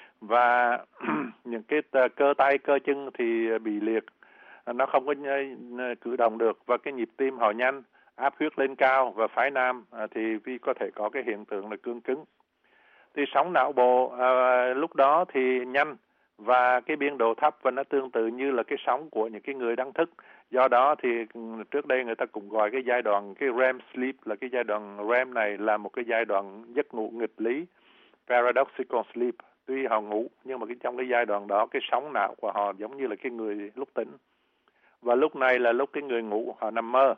Và những cái cơ tay, cơ chân thì bị liệt, nó không có cử động được. Và cái nhịp tim họ nhanh, áp huyết lên cao và phái nam thì vì có thể có cái hiện tượng là cương cứng. Thì sóng não bộ à, lúc đó thì nhanh và cái biên độ thấp, và nó tương tự như là cái sóng của những cái người đang thức. Do đó thì trước đây người ta cũng gọi cái giai đoạn cái REM sleep là cái giai đoạn REM này là một cái giai đoạn giấc ngủ nghịch lý, paradoxical sleep. Tuy họ ngủ nhưng mà cái trong cái giai đoạn đó cái sóng não của họ giống như là cái người lúc tỉnh. Và lúc này là lúc cái người ngủ họ nằm mơ.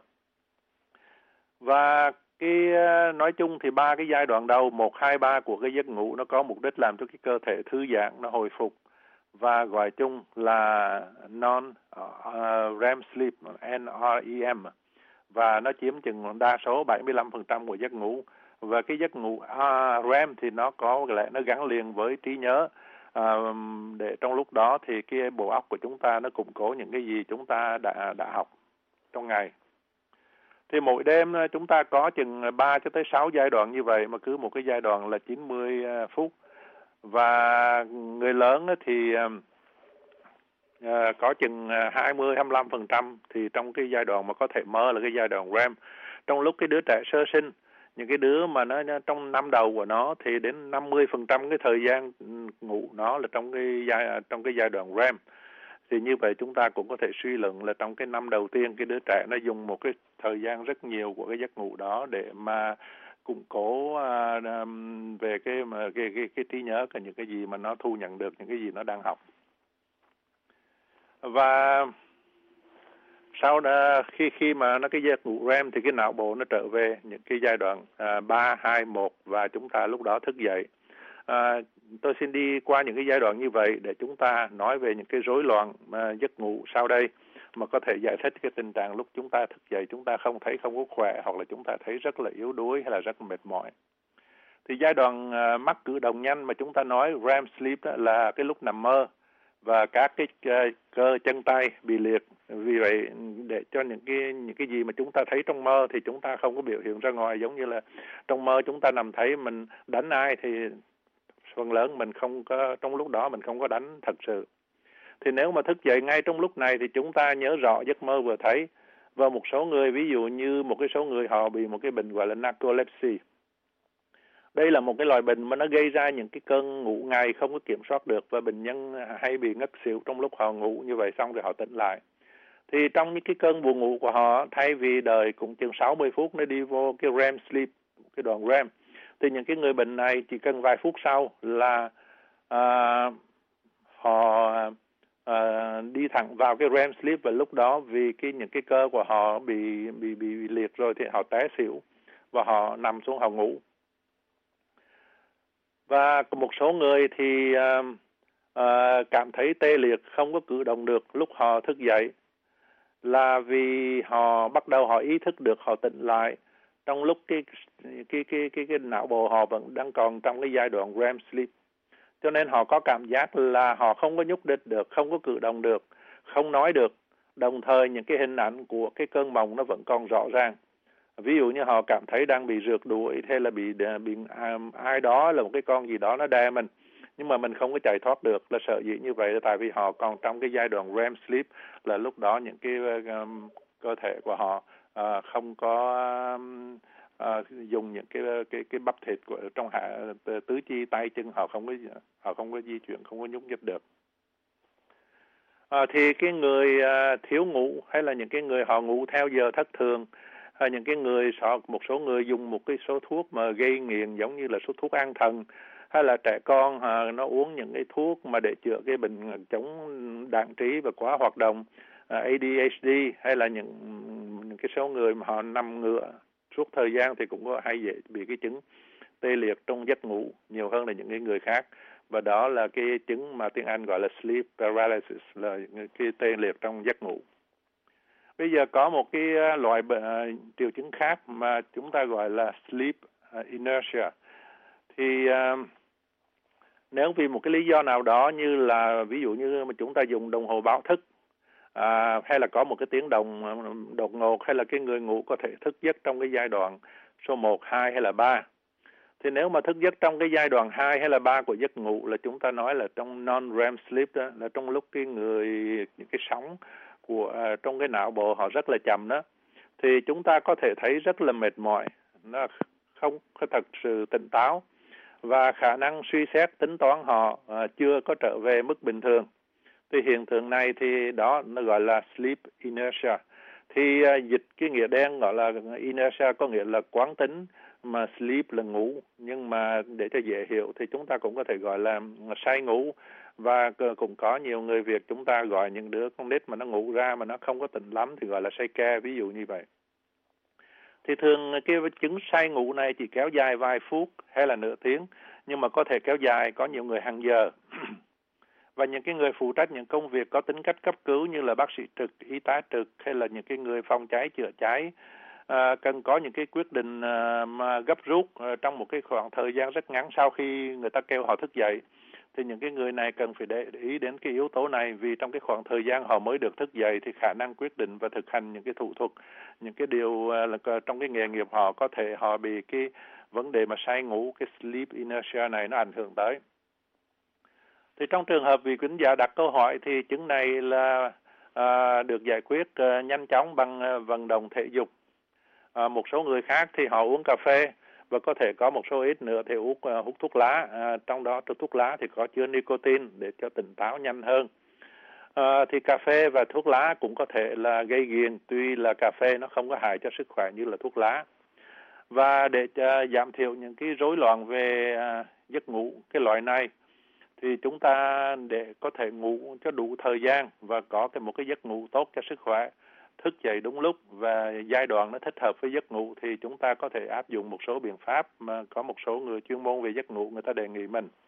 Và cái nói chung thì ba cái giai đoạn đầu một, hai, ba của cái giấc ngủ nó có mục đích làm cho cái cơ thể thư giãn, nó hồi phục, và gọi chung là non uh, REM sleep, N R E M, và nó chiếm chừng đa số bảy mươi lăm phần trăm của giấc ngủ. Và cái giấc ngủ uh, REM thì nó có lẽ nó gắn liền với trí nhớ, uh, để trong lúc đó thì cái bộ óc của chúng ta nó củng cố những cái gì chúng ta đã đã học trong ngày. Thì mỗi đêm chúng ta có chừng ba cho tới sáu giai đoạn như vậy, mà cứ một cái giai đoạn là chín mươi phút. Và người lớn thì à, có chừng hai mươi đến hai mươi lăm phần trăm thì trong cái giai đoạn mà có thể mơ là cái giai đoạn REM. Trong lúc cái đứa trẻ sơ sinh, những cái đứa mà nó, nó trong năm đầu của nó thì đến năm mươi phần trăm cái thời gian ngủ nó là trong cái giai trong cái giai đoạn REM. Thì như vậy chúng ta cũng có thể suy luận là trong cái năm đầu tiên cái đứa trẻ nó dùng một cái thời gian rất nhiều của cái giấc ngủ đó để mà củng cố uh, về cái mà cái cái cái trí nhớ, cả những cái gì mà nó thu nhận được, những cái gì nó đang học. Và sau đó khi khi mà nó cái giấc ngủ REM thì cái não bộ nó trở về những cái giai đoạn uh, ba, hai, một và chúng ta lúc đó thức dậy. À, tôi xin đi qua những cái giai đoạn như vậy để chúng ta nói về những cái rối loạn mà giấc ngủ sau đây mà có thể giải thích cái tình trạng lúc chúng ta thức dậy chúng ta không thấy không có khỏe, hoặc là chúng ta thấy rất là yếu đuối hay là rất mệt mỏi. Thì giai đoạn uh, mắc cử động nhanh mà chúng ta nói REM sleep đó là cái lúc nằm mơ và các cái uh, cơ chân tay bị liệt. Vì vậy để cho những cái những cái gì mà chúng ta thấy trong mơ thì chúng ta không có biểu hiện ra ngoài, giống như là trong mơ chúng ta nằm thấy mình đánh ai thì phần lớn mình không có, trong lúc đó mình không có đánh thật sự. Thì nếu mà thức dậy ngay trong lúc này thì chúng ta nhớ rõ giấc mơ vừa thấy. Và một số người, ví dụ như một cái số người họ bị một cái bệnh gọi là narcolepsy. Đây là một cái loại bệnh mà nó gây ra những cái cơn ngủ ngày không có kiểm soát được, và bệnh nhân hay bị ngất xỉu trong lúc họ ngủ như vậy, xong rồi họ tỉnh lại. Thì trong những cái cơn buồn ngủ của họ, thay vì đợi cũng chừng sáu mươi phút nó đi vô cái REM sleep, cái đoạn REM, thì những cái người bệnh này chỉ cần vài phút sau là à, họ à, đi thẳng vào cái REM sleep, và lúc đó vì cái những cái cơ của họ bị bị bị liệt rồi thì họ té xỉu và họ nằm xuống họ ngủ. Và một số người thì à, à, cảm thấy tê liệt, không có cử động được lúc họ thức dậy, là vì họ bắt đầu họ ý thức được, họ tỉnh lại trong lúc cái cái cái cái cái não bộ họ vẫn đang còn trong cái giai đoạn REM sleep. Cho nên họ có cảm giác là họ không có nhúc nhích được, không có cử động được, không nói được. Đồng thời những cái hình ảnh của cái cơn mộng nó vẫn còn rõ ràng. Ví dụ như họ cảm thấy đang bị rượt đuổi, hay là bị bị ai đó, là một cái con gì đó nó đè mình, nhưng mà mình không có chạy thoát được. Là sợ gì như vậy là tại vì họ còn trong cái giai đoạn REM sleep, là lúc đó những cái um, cơ thể của họ uh, không có um, uh, dùng những cái cái cái bắp thịt của trong hạ tứ chi tay chân, họ không có họ không có di chuyển, không có nhúc nhích được. À, thì cái người uh, thiếu ngủ, hay là những cái người họ ngủ theo giờ thất thường, hay những cái người một số người dùng một cái số thuốc mà gây nghiện, giống như là số thuốc an thần, hay là trẻ con à, nó uống những cái thuốc mà để chữa cái bệnh chống đạn trí và quá hoạt động, à, A D H D, hay là những những cái số người mà họ nằm ngửa suốt thời gian thì cũng có hay dễ bị cái chứng tê liệt trong giấc ngủ nhiều hơn là những cái người khác. Và đó là cái chứng mà tiếng Anh gọi là sleep paralysis, là cái tê liệt trong giấc ngủ. Bây giờ có một cái loại uh, triệu chứng khác mà chúng ta gọi là sleep uh, inertia. Thì uh, nếu vì một cái lý do nào đó, như là ví dụ như mà chúng ta dùng đồng hồ báo thức, uh, hay là có một cái tiếng động đột ngột, hay là cái người ngủ có thể thức giấc trong cái giai đoạn số một, hai hay là ba. Thì nếu mà thức giấc trong cái giai đoạn hai hay là ba của giấc ngủ là chúng ta nói là trong non-REM sleep đó, là trong lúc cái người, những cái sóng của uh, trong cái não bộ họ rất là chậm đó, thì chúng ta có thể thấy rất là mệt mỏi, nó không có thật sự tỉnh táo, và khả năng suy xét tính toán họ uh, chưa có trở về mức bình thường. Thì hiện tượng này thì đó nó gọi là sleep inertia. Thì uh, dịch cái nghĩa đen gọi là inertia có nghĩa là quán tính, mà sleep là ngủ, nhưng mà để cho dễ hiểu thì chúng ta cũng có thể gọi là say ngủ. Và cũng có nhiều người Việt chúng ta gọi những đứa con nít mà nó ngủ ra mà nó không có tỉnh lắm thì gọi là say ke, ví dụ như vậy. Thì thường cái chứng say ngủ này chỉ kéo dài vài phút hay là nửa tiếng, nhưng mà có thể kéo dài, có nhiều người hàng giờ. Và những cái người phụ trách những công việc có tính cách cấp cứu như là bác sĩ trực, y tá trực, hay là những cái người phòng cháy chữa cháy, à, cần có những cái quyết định à, mà gấp rút à, trong một cái khoảng thời gian rất ngắn sau khi người ta kêu họ thức dậy. Thì những cái người này cần phải để ý đến cái yếu tố này, vì trong cái khoảng thời gian họ mới được thức dậy thì khả năng quyết định và thực hành những cái thủ thuật, những cái điều là trong cái nghề nghiệp họ có thể họ bị cái vấn đề mà say ngủ, cái sleep inertia này nó ảnh hưởng tới. Thì trong trường hợp vị khán giả đặt câu hỏi thì chứng này là à, được giải quyết à, nhanh chóng bằng à, vận động thể dục. À, một số người khác thì họ uống cà phê và có thể có một số ít nữa thì uống uh, hút thuốc lá, à, trong đó thuốc lá thì có chứa nicotine để cho tỉnh táo nhanh hơn. À, thì cà phê và thuốc lá cũng có thể là gây ghiền, tuy là cà phê nó không có hại cho sức khỏe như là thuốc lá. Và để uh, giảm thiểu những cái rối loạn về uh, giấc ngủ cái loại này thì chúng ta để có thể ngủ cho đủ thời gian và có cái một cái giấc ngủ tốt cho sức khỏe, thức dậy đúng lúc và giai đoạn nó thích hợp với giấc ngủ thì chúng ta có thể áp dụng một số biện pháp mà có một số người chuyên môn về giấc ngủ người ta đề nghị mình.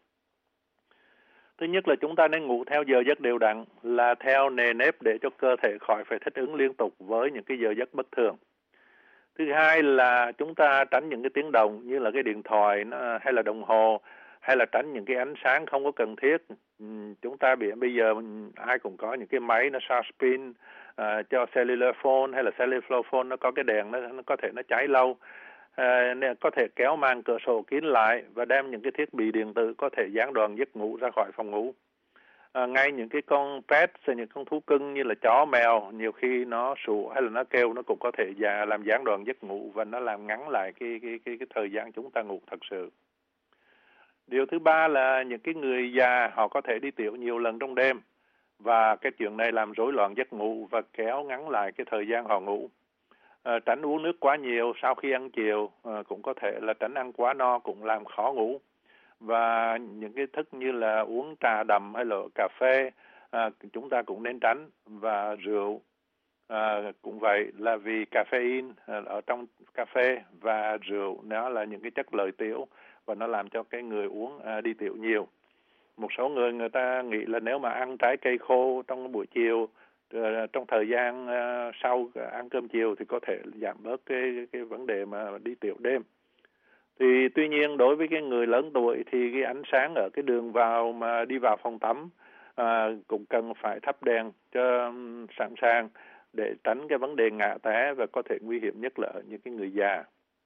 Thứ nhất là chúng ta nên ngủ theo giờ giấc đều đặn, là theo nề nếp để cho cơ thể khỏi phải thích ứng liên tục với những cái giờ giấc bất thường. Thứ hai là chúng ta tránh những cái tiếng động như là cái điện thoại nó, hay là đồng hồ, hay là tránh những cái ánh sáng không có cần thiết. Chúng ta biết bây giờ ai cũng có những cái máy nó charge pin uh, cho cellular phone hay là cellular phone, nó có cái đèn nó, nó có thể nó cháy lâu. Uh, nên có thể kéo màn cửa sổ kín lại và đem những cái thiết bị điện tử có thể gián đoạn giấc ngủ ra khỏi phòng ngủ. À, ngay những cái con pet, những con thú cưng như là chó mèo, nhiều khi nó sủa hay là nó kêu nó cũng có thể già, làm gián đoạn giấc ngủ và nó làm ngắn lại cái cái cái cái thời gian chúng ta ngủ thật sự. Điều thứ ba là những cái người già họ có thể đi tiểu nhiều lần trong đêm và cái chuyện này làm rối loạn giấc ngủ và kéo ngắn lại cái thời gian họ ngủ. À, tránh uống nước quá nhiều sau khi ăn chiều, à, cũng có thể là tránh ăn quá no cũng làm khó ngủ. Và những cái thức như là uống trà đậm hay là cà phê à, chúng ta cũng nên tránh. Và rượu à, cũng vậy, là vì caffeine à, ở trong cà phê và rượu nó là những cái chất lợi tiểu và nó làm cho cái người uống à, đi tiểu nhiều. Một số người người ta nghĩ là nếu mà ăn trái cây khô trong buổi chiều, trong thời gian uh, sau ăn cơm chiều thì có thể giảm bớt cái cái vấn đề mà đi tiểu đêm. Thì tuy nhiên đối với cái người lớn tuổi thì cái ánh sáng ở cái đường vào mà đi vào phòng tắm uh, cũng cần phải thắp đèn cho um, sẵn sàng để tránh cái vấn đề ngã té và có thể nguy hiểm nhất là ở những cái người già.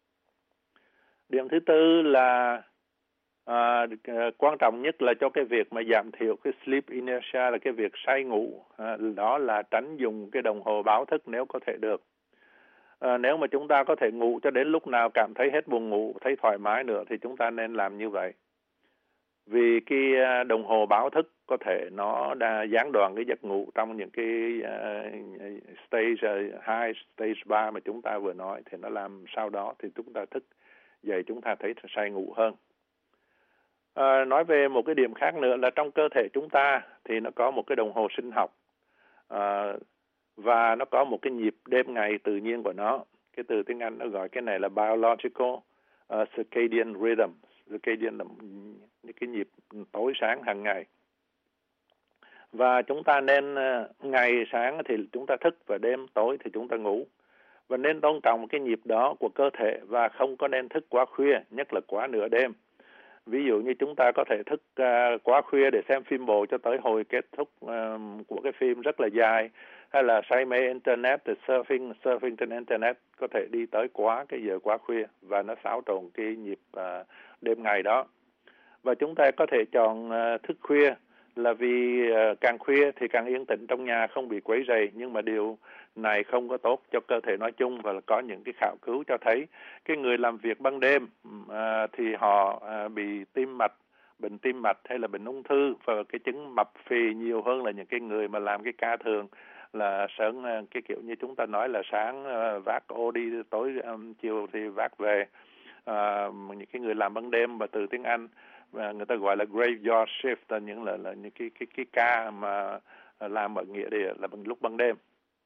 Điểm thứ tư là À, quan trọng nhất là cho cái việc mà giảm thiểu cái sleep inertia, là cái việc say ngủ, à, đó là tránh dùng cái đồng hồ báo thức nếu có thể được. À, nếu mà chúng ta có thể ngủ cho đến lúc nào cảm thấy hết buồn ngủ, thấy thoải mái nữa thì chúng ta nên làm như vậy. Vì cái đồng hồ báo thức có thể nó đã gián đoạn cái giấc ngủ trong những cái uh, stage hai, stage ba mà chúng ta vừa nói, thì nó làm sau đó thì chúng ta thức dậy chúng ta thấy say ngủ hơn. À, nói về một cái điểm khác nữa là trong cơ thể chúng ta thì nó có một cái đồng hồ sinh học à, và nó có một cái nhịp đêm ngày tự nhiên của nó. Cái từ tiếng Anh nó gọi cái này là biological uh, circadian rhythm. Circadian là những cái nhịp tối sáng hàng ngày. Và chúng ta nên uh, ngày sáng thì chúng ta thức và đêm tối thì chúng ta ngủ. Và nên tôn trọng cái nhịp đó của cơ thể và không có nên thức quá khuya, nhất là quá nửa đêm. Ví dụ như chúng ta có thể thức uh, quá khuya để xem phim bộ cho tới hồi kết thúc uh, của cái phim rất là dài, hay là say mê internet thì surfing surfing trên internet có thể đi tới quá cái giờ quá khuya và nó xáo trộn cái nhịp uh, đêm ngày đó. Và chúng ta có thể chọn uh, thức khuya là vì uh, càng khuya thì càng yên tĩnh trong nhà, không bị quấy rầy, nhưng mà điều này không có tốt cho cơ thể nói chung. Và có những cái khảo cứu cho thấy cái người làm việc ban đêm à, thì họ à, bị tim mạch, bệnh tim mạch hay là bệnh ung thư và cái chứng mập phì nhiều hơn là những cái người mà làm cái ca thường, là sáng cái kiểu như chúng ta nói là sáng à, vác ô đi, tối um, chiều thì vác về. À, những cái người làm ban đêm và từ tiếng Anh và người ta gọi là graveyard shift, là những là, là những cái cái cái ca mà làm ở nghĩa địa là bằng lúc ban đêm.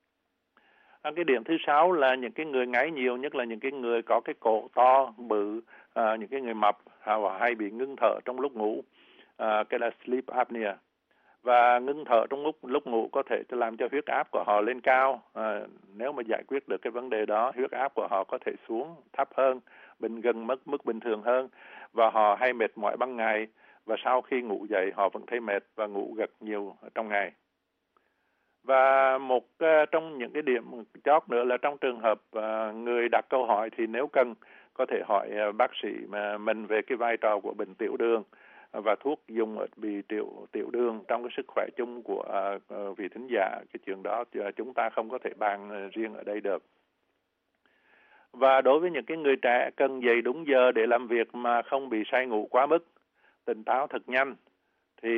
À, cái điểm thứ sáu là những cái người ngáy nhiều, nhất là những cái người có cái cổ to bự, à, những cái người mập họ hay bị ngưng thở trong lúc ngủ, à, cái là sleep apnea. Và ngưng thở trong lúc lúc ngủ có thể làm cho huyết áp của họ lên cao. À, nếu mà giải quyết được cái vấn đề đó, huyết áp của họ có thể xuống thấp hơn, bình gần mức mức bình thường hơn, và họ hay mệt mỏi ban ngày và sau khi ngủ dậy họ vẫn thấy mệt và ngủ gật nhiều trong ngày. Và một uh, trong những cái điểm chót nữa là trong trường hợp uh, người đặt câu hỏi thì nếu cần có thể hỏi uh, bác sĩ mà mình về cái vai trò của bệnh tiểu đường, và thuốc dùng ở bị tiểu tiểu đường trong cái sức khỏe chung của uh, vị thính giả. Cái chuyện đó uh, chúng ta không có thể bàn uh, riêng ở đây được. Và đối với những cái người trẻ cần dậy đúng giờ để làm việc mà không bị say ngủ quá mức, tỉnh táo thật nhanh, thì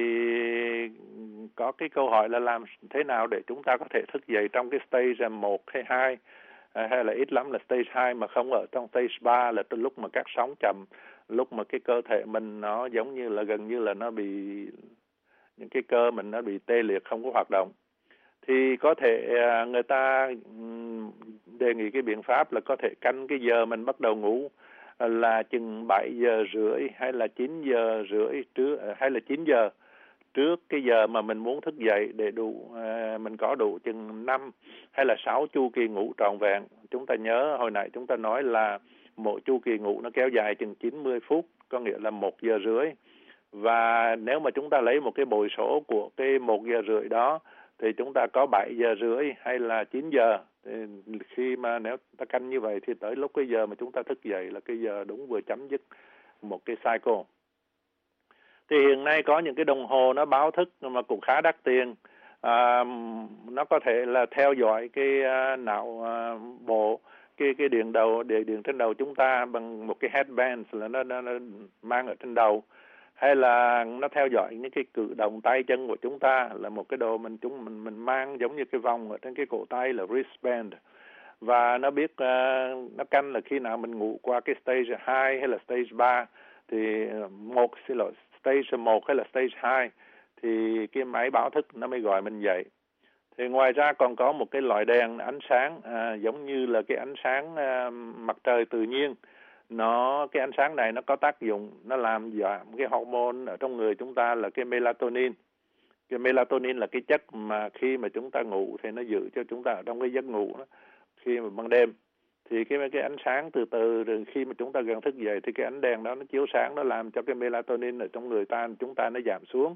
có cái câu hỏi là làm thế nào để chúng ta có thể thức dậy trong cái stage một hay hai, hay là ít lắm là stage hai mà không ở trong stage ba, là từ lúc mà các sóng chậm, lúc mà cái cơ thể mình nó giống như là gần như là nó bị, những cái cơ mình nó bị tê liệt, không có hoạt động. Thì có thể người ta đề nghị cái biện pháp là có thể canh cái giờ mình bắt đầu ngủ là chừng bảy giờ rưỡi hay là chín giờ rưỡi trước, hay là chín giờ trước cái giờ mà mình muốn thức dậy, để đủ mình có đủ chừng năm hay là sáu chu kỳ ngủ trọn vẹn. Chúng ta nhớ hồi nãy chúng ta nói là mỗi chu kỳ ngủ nó kéo dài chừng chín mươi phút, có nghĩa là một giờ rưỡi. Và nếu mà chúng ta lấy một cái bội số của cái một giờ rưỡi đó thì chúng ta có bảy giờ rưỡi hay là chín giờ. Thì khi mà nếu ta canh như vậy thì tới lúc cái giờ mà chúng ta thức dậy là cái giờ đúng vừa chấm dứt một cái cycle. Thì hiện nay có những cái đồng hồ nó báo thức mà cũng khá đắt tiền. À, nó có thể là theo dõi cái uh, não uh, bộ, cái cái điện đầu, điện điện trên đầu chúng ta bằng một cái headband là nó, nó, nó mang ở trên đầu, hay là nó theo dõi những cái cử động tay chân của chúng ta là một cái đồ mình chúng mình mình mang giống như cái vòng ở trên cái cổ tay là wristband. Và nó biết uh, nó canh là khi nào mình ngủ qua cái stage hai hay là stage ba, thì một xin lỗi stage một hay là stage hai thì cái máy báo thức nó mới gọi mình dậy. Thì ngoài ra còn có một cái loại đèn ánh sáng à, giống như là cái ánh sáng à, mặt trời tự nhiên. Nó cái ánh sáng này nó có tác dụng, nó làm giảm cái hormone ở trong người chúng ta là cái melatonin. Cái melatonin là cái chất mà khi mà chúng ta ngủ thì nó giữ cho chúng ta ở trong cái giấc ngủ đó, khi mà ban đêm. Thì cái cái ánh sáng từ từ khi mà chúng ta gần thức dậy thì cái ánh đèn đó nó chiếu sáng, nó làm cho cái melatonin ở trong người ta chúng ta nó giảm xuống,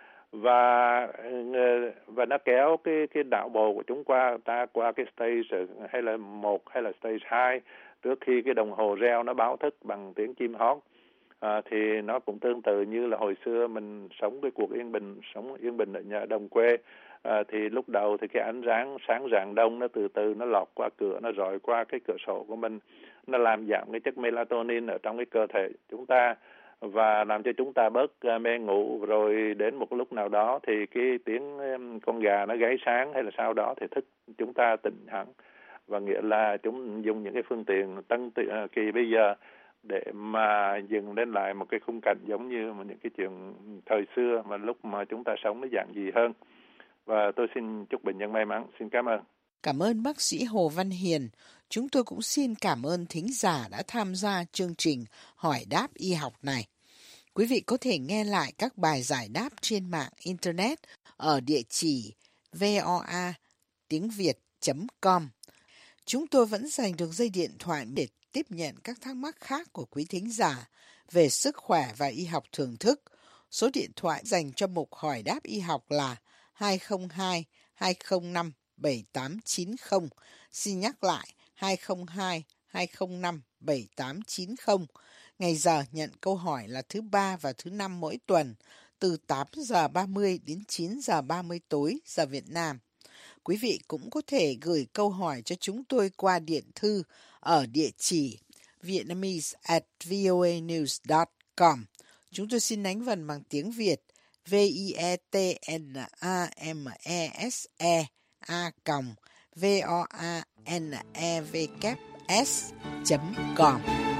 và và nó kéo cái cái não bộ của chúng qua ta qua cái stage hay là một hay là stage hai trước khi cái đồng hồ reo nó báo thức bằng tiếng chim hót. À, thì nó cũng tương tự như là hồi xưa mình sống cái cuộc yên bình, sống yên bình ở nhà đồng quê. À, thì lúc đầu thì cái ánh sáng sáng rạng đông nó từ từ nó lọt qua cửa, nó rọi qua cái cửa sổ của mình, nó làm giảm cái chất melatonin ở trong cái cơ thể chúng ta và làm cho chúng ta bớt uh, mê ngủ. Rồi đến một lúc nào đó thì cái tiếng um, con gà nó gáy sáng hay là sau đó thì thức chúng ta tỉnh hẳn, và nghĩa là chúng dùng những cái phương tiện tân uh, kỳ bây giờ để mà dừng lên lại một cái khung cảnh giống như những cái chuyện thời xưa mà lúc mà chúng ta sống nó giản dị hơn. Và tôi xin chúc bệnh nhân may mắn. Xin cảm ơn. Cảm ơn bác sĩ Hồ Văn Hiền. Chúng tôi cũng xin cảm ơn thính giả đã tham gia chương trình Hỏi đáp y học này. Quý vị có thể nghe lại các bài giải đáp trên mạng Internet ở địa chỉ voa tiếng việt chấm com. Chúng tôi vẫn dành được dây điện thoại để tiếp nhận các thắc mắc khác của quý thính giả về sức khỏe và y học thưởng thức. Số điện thoại dành cho mục Hỏi đáp y học là hai không hai hai không năm bảy tám chín không. Xin nhắc lại hai không hai hai không năm bảy tám chín không. Ngày giờ nhận câu hỏi là thứ ba và thứ năm mỗi tuần từ tám giờ ba mươi đến chín giờ ba mươi tối giờ Việt Nam. Quý vị cũng có thể gửi câu hỏi cho chúng tôi qua điện thư ở địa chỉ vietnamese at voanews dot com. Chúng tôi xin đánh vần bằng tiếng Việt v i e t n a m e s e a v o a n e v s chấm com.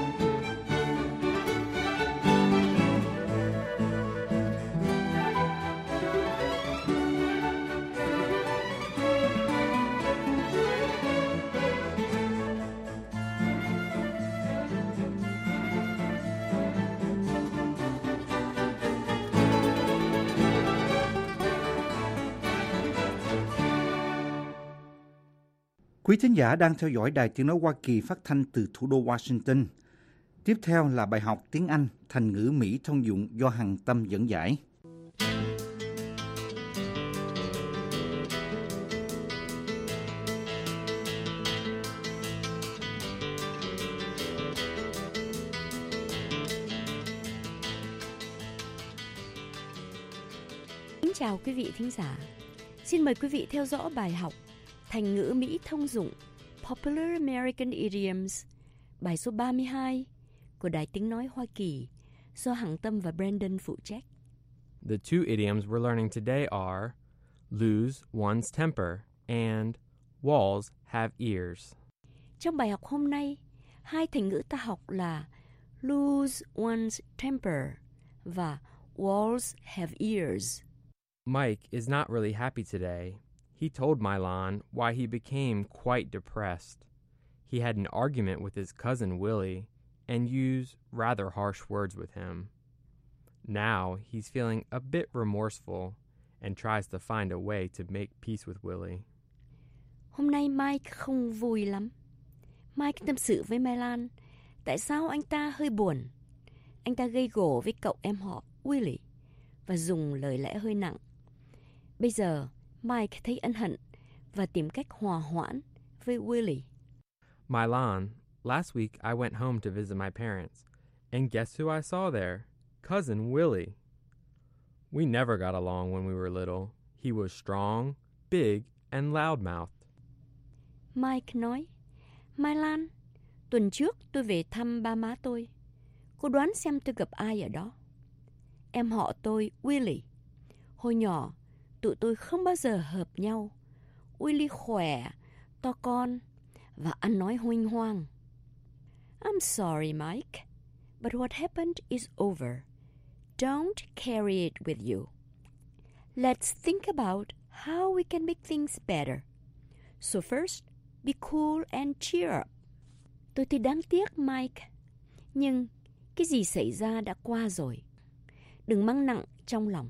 Quý thính giả đang theo dõi Đài Tiếng nói Hoa Kỳ phát thanh từ thủ đô Washington. Tiếp theo là bài học tiếng Anh thành ngữ Mỹ thông dụng do Hằng Tâm dẫn giải. chào quý vị thính giả. Xin mời quý vị theo dõi bài học Thành ngữ Mỹ thông dụng Popular American Idioms, bài số ba mươi hai của Đài Tiếng Nói Hoa Kỳ do Hằng Tâm và Brandon phụ trách. The two idioms we're learning today are lose one's temper and walls have ears. Trong bài học hôm nay, hai thành ngữ ta học là lose one's temper và walls have ears. Mike is not really happy today. He told Milan why he became quite depressed. He had an argument with his cousin Willie and used rather harsh words with him. Now he's feeling a bit remorseful and tries to find a way to make peace with Willie. Hôm nay Mike không vui lắm. Mike tâm sự với Milan tại sao anh ta hơi buồn. Anh ta gây gổ với cậu em họ Willie và dùng lời lẽ hơi nặng. Bây giờ Mike thấy ân hận và tìm cách hòa hoãn với Willie. Milan, last week I went home to visit my parents, and guess who I saw there? Cousin Willie. We never got along when we were little. He was strong, big, and loudmouthed. Mike nói, Milan, tuần trước tôi về thăm ba má tôi. Cô đoán xem tôi gặp ai ở đó? Em họ tôi, Willie. Hồi nhỏ, tụi tôi không bao giờ hợp nhau. Willie khỏe, to con và ăn nói huênh hoang. I'm sorry, Mike, but what happened is over. Don't carry it with you. Let's think about how we can make things better. So first, be cool and cheer up. Tôi thì đáng tiếc, Mike. Nhưng cái gì xảy ra đã qua rồi. Đừng mang nặng trong lòng.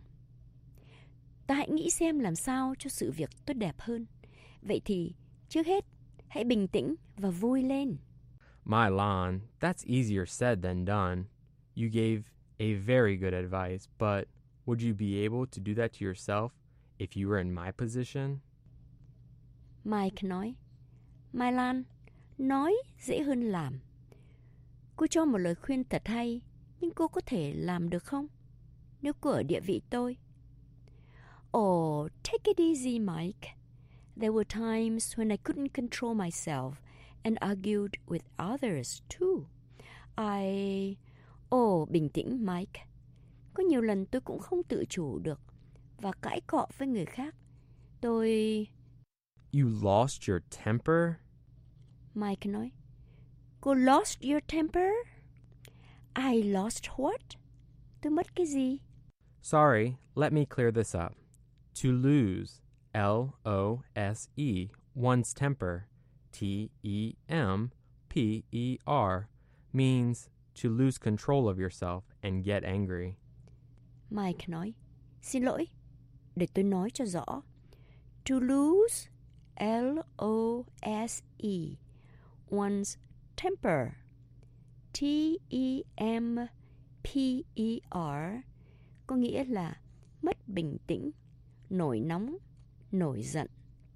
Ta hãy nghĩ xem làm sao cho sự việc tốt đẹp hơn. Vậy thì, trước hết, hãy bình tĩnh và vui lên. Milan, that's easier said than done. You gave a very good advice, but would you be able to do that to yourself if you were in my position? Mike nói, Milan, nói dễ hơn làm. Cô cho một lời khuyên thật hay, nhưng cô có thể làm được không? Nếu cô ở địa vị tôi. Oh, take it easy, Mike. There were times when I couldn't control myself and argued with others too. I... Oh, bình tĩnh, Mike. Có nhiều lần tôi cũng không tự chủ được và cãi cọ với người khác. Tôi... You lost your temper? Mike nói. Cô lost your temper? I lost what? Tôi mất cái gì? Sorry, let me clear this up. To lose, L O S E, one's temper, T E M P E R, means to lose control of yourself and get angry. Mike nói, xin lỗi, để tôi nói cho rõ. To lose, L O S E, one's temper, T E M P E R, có nghĩa là mất bình tĩnh, nổi nóng, nổi giận.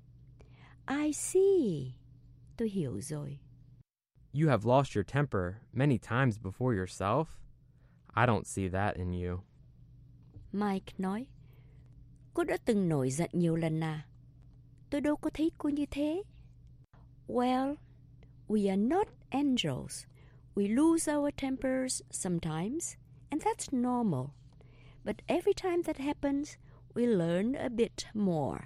I see. Tôi hiểu rồi. You have lost your temper many times before yourself. I don't see that in you. Mike nói, cô đã từng nổi giận nhiều lần à? Tôi đâu có thấy cô như thế. Well, we are not angels. We lose our tempers sometimes, and that's normal. But every time that happens, we learn a bit more.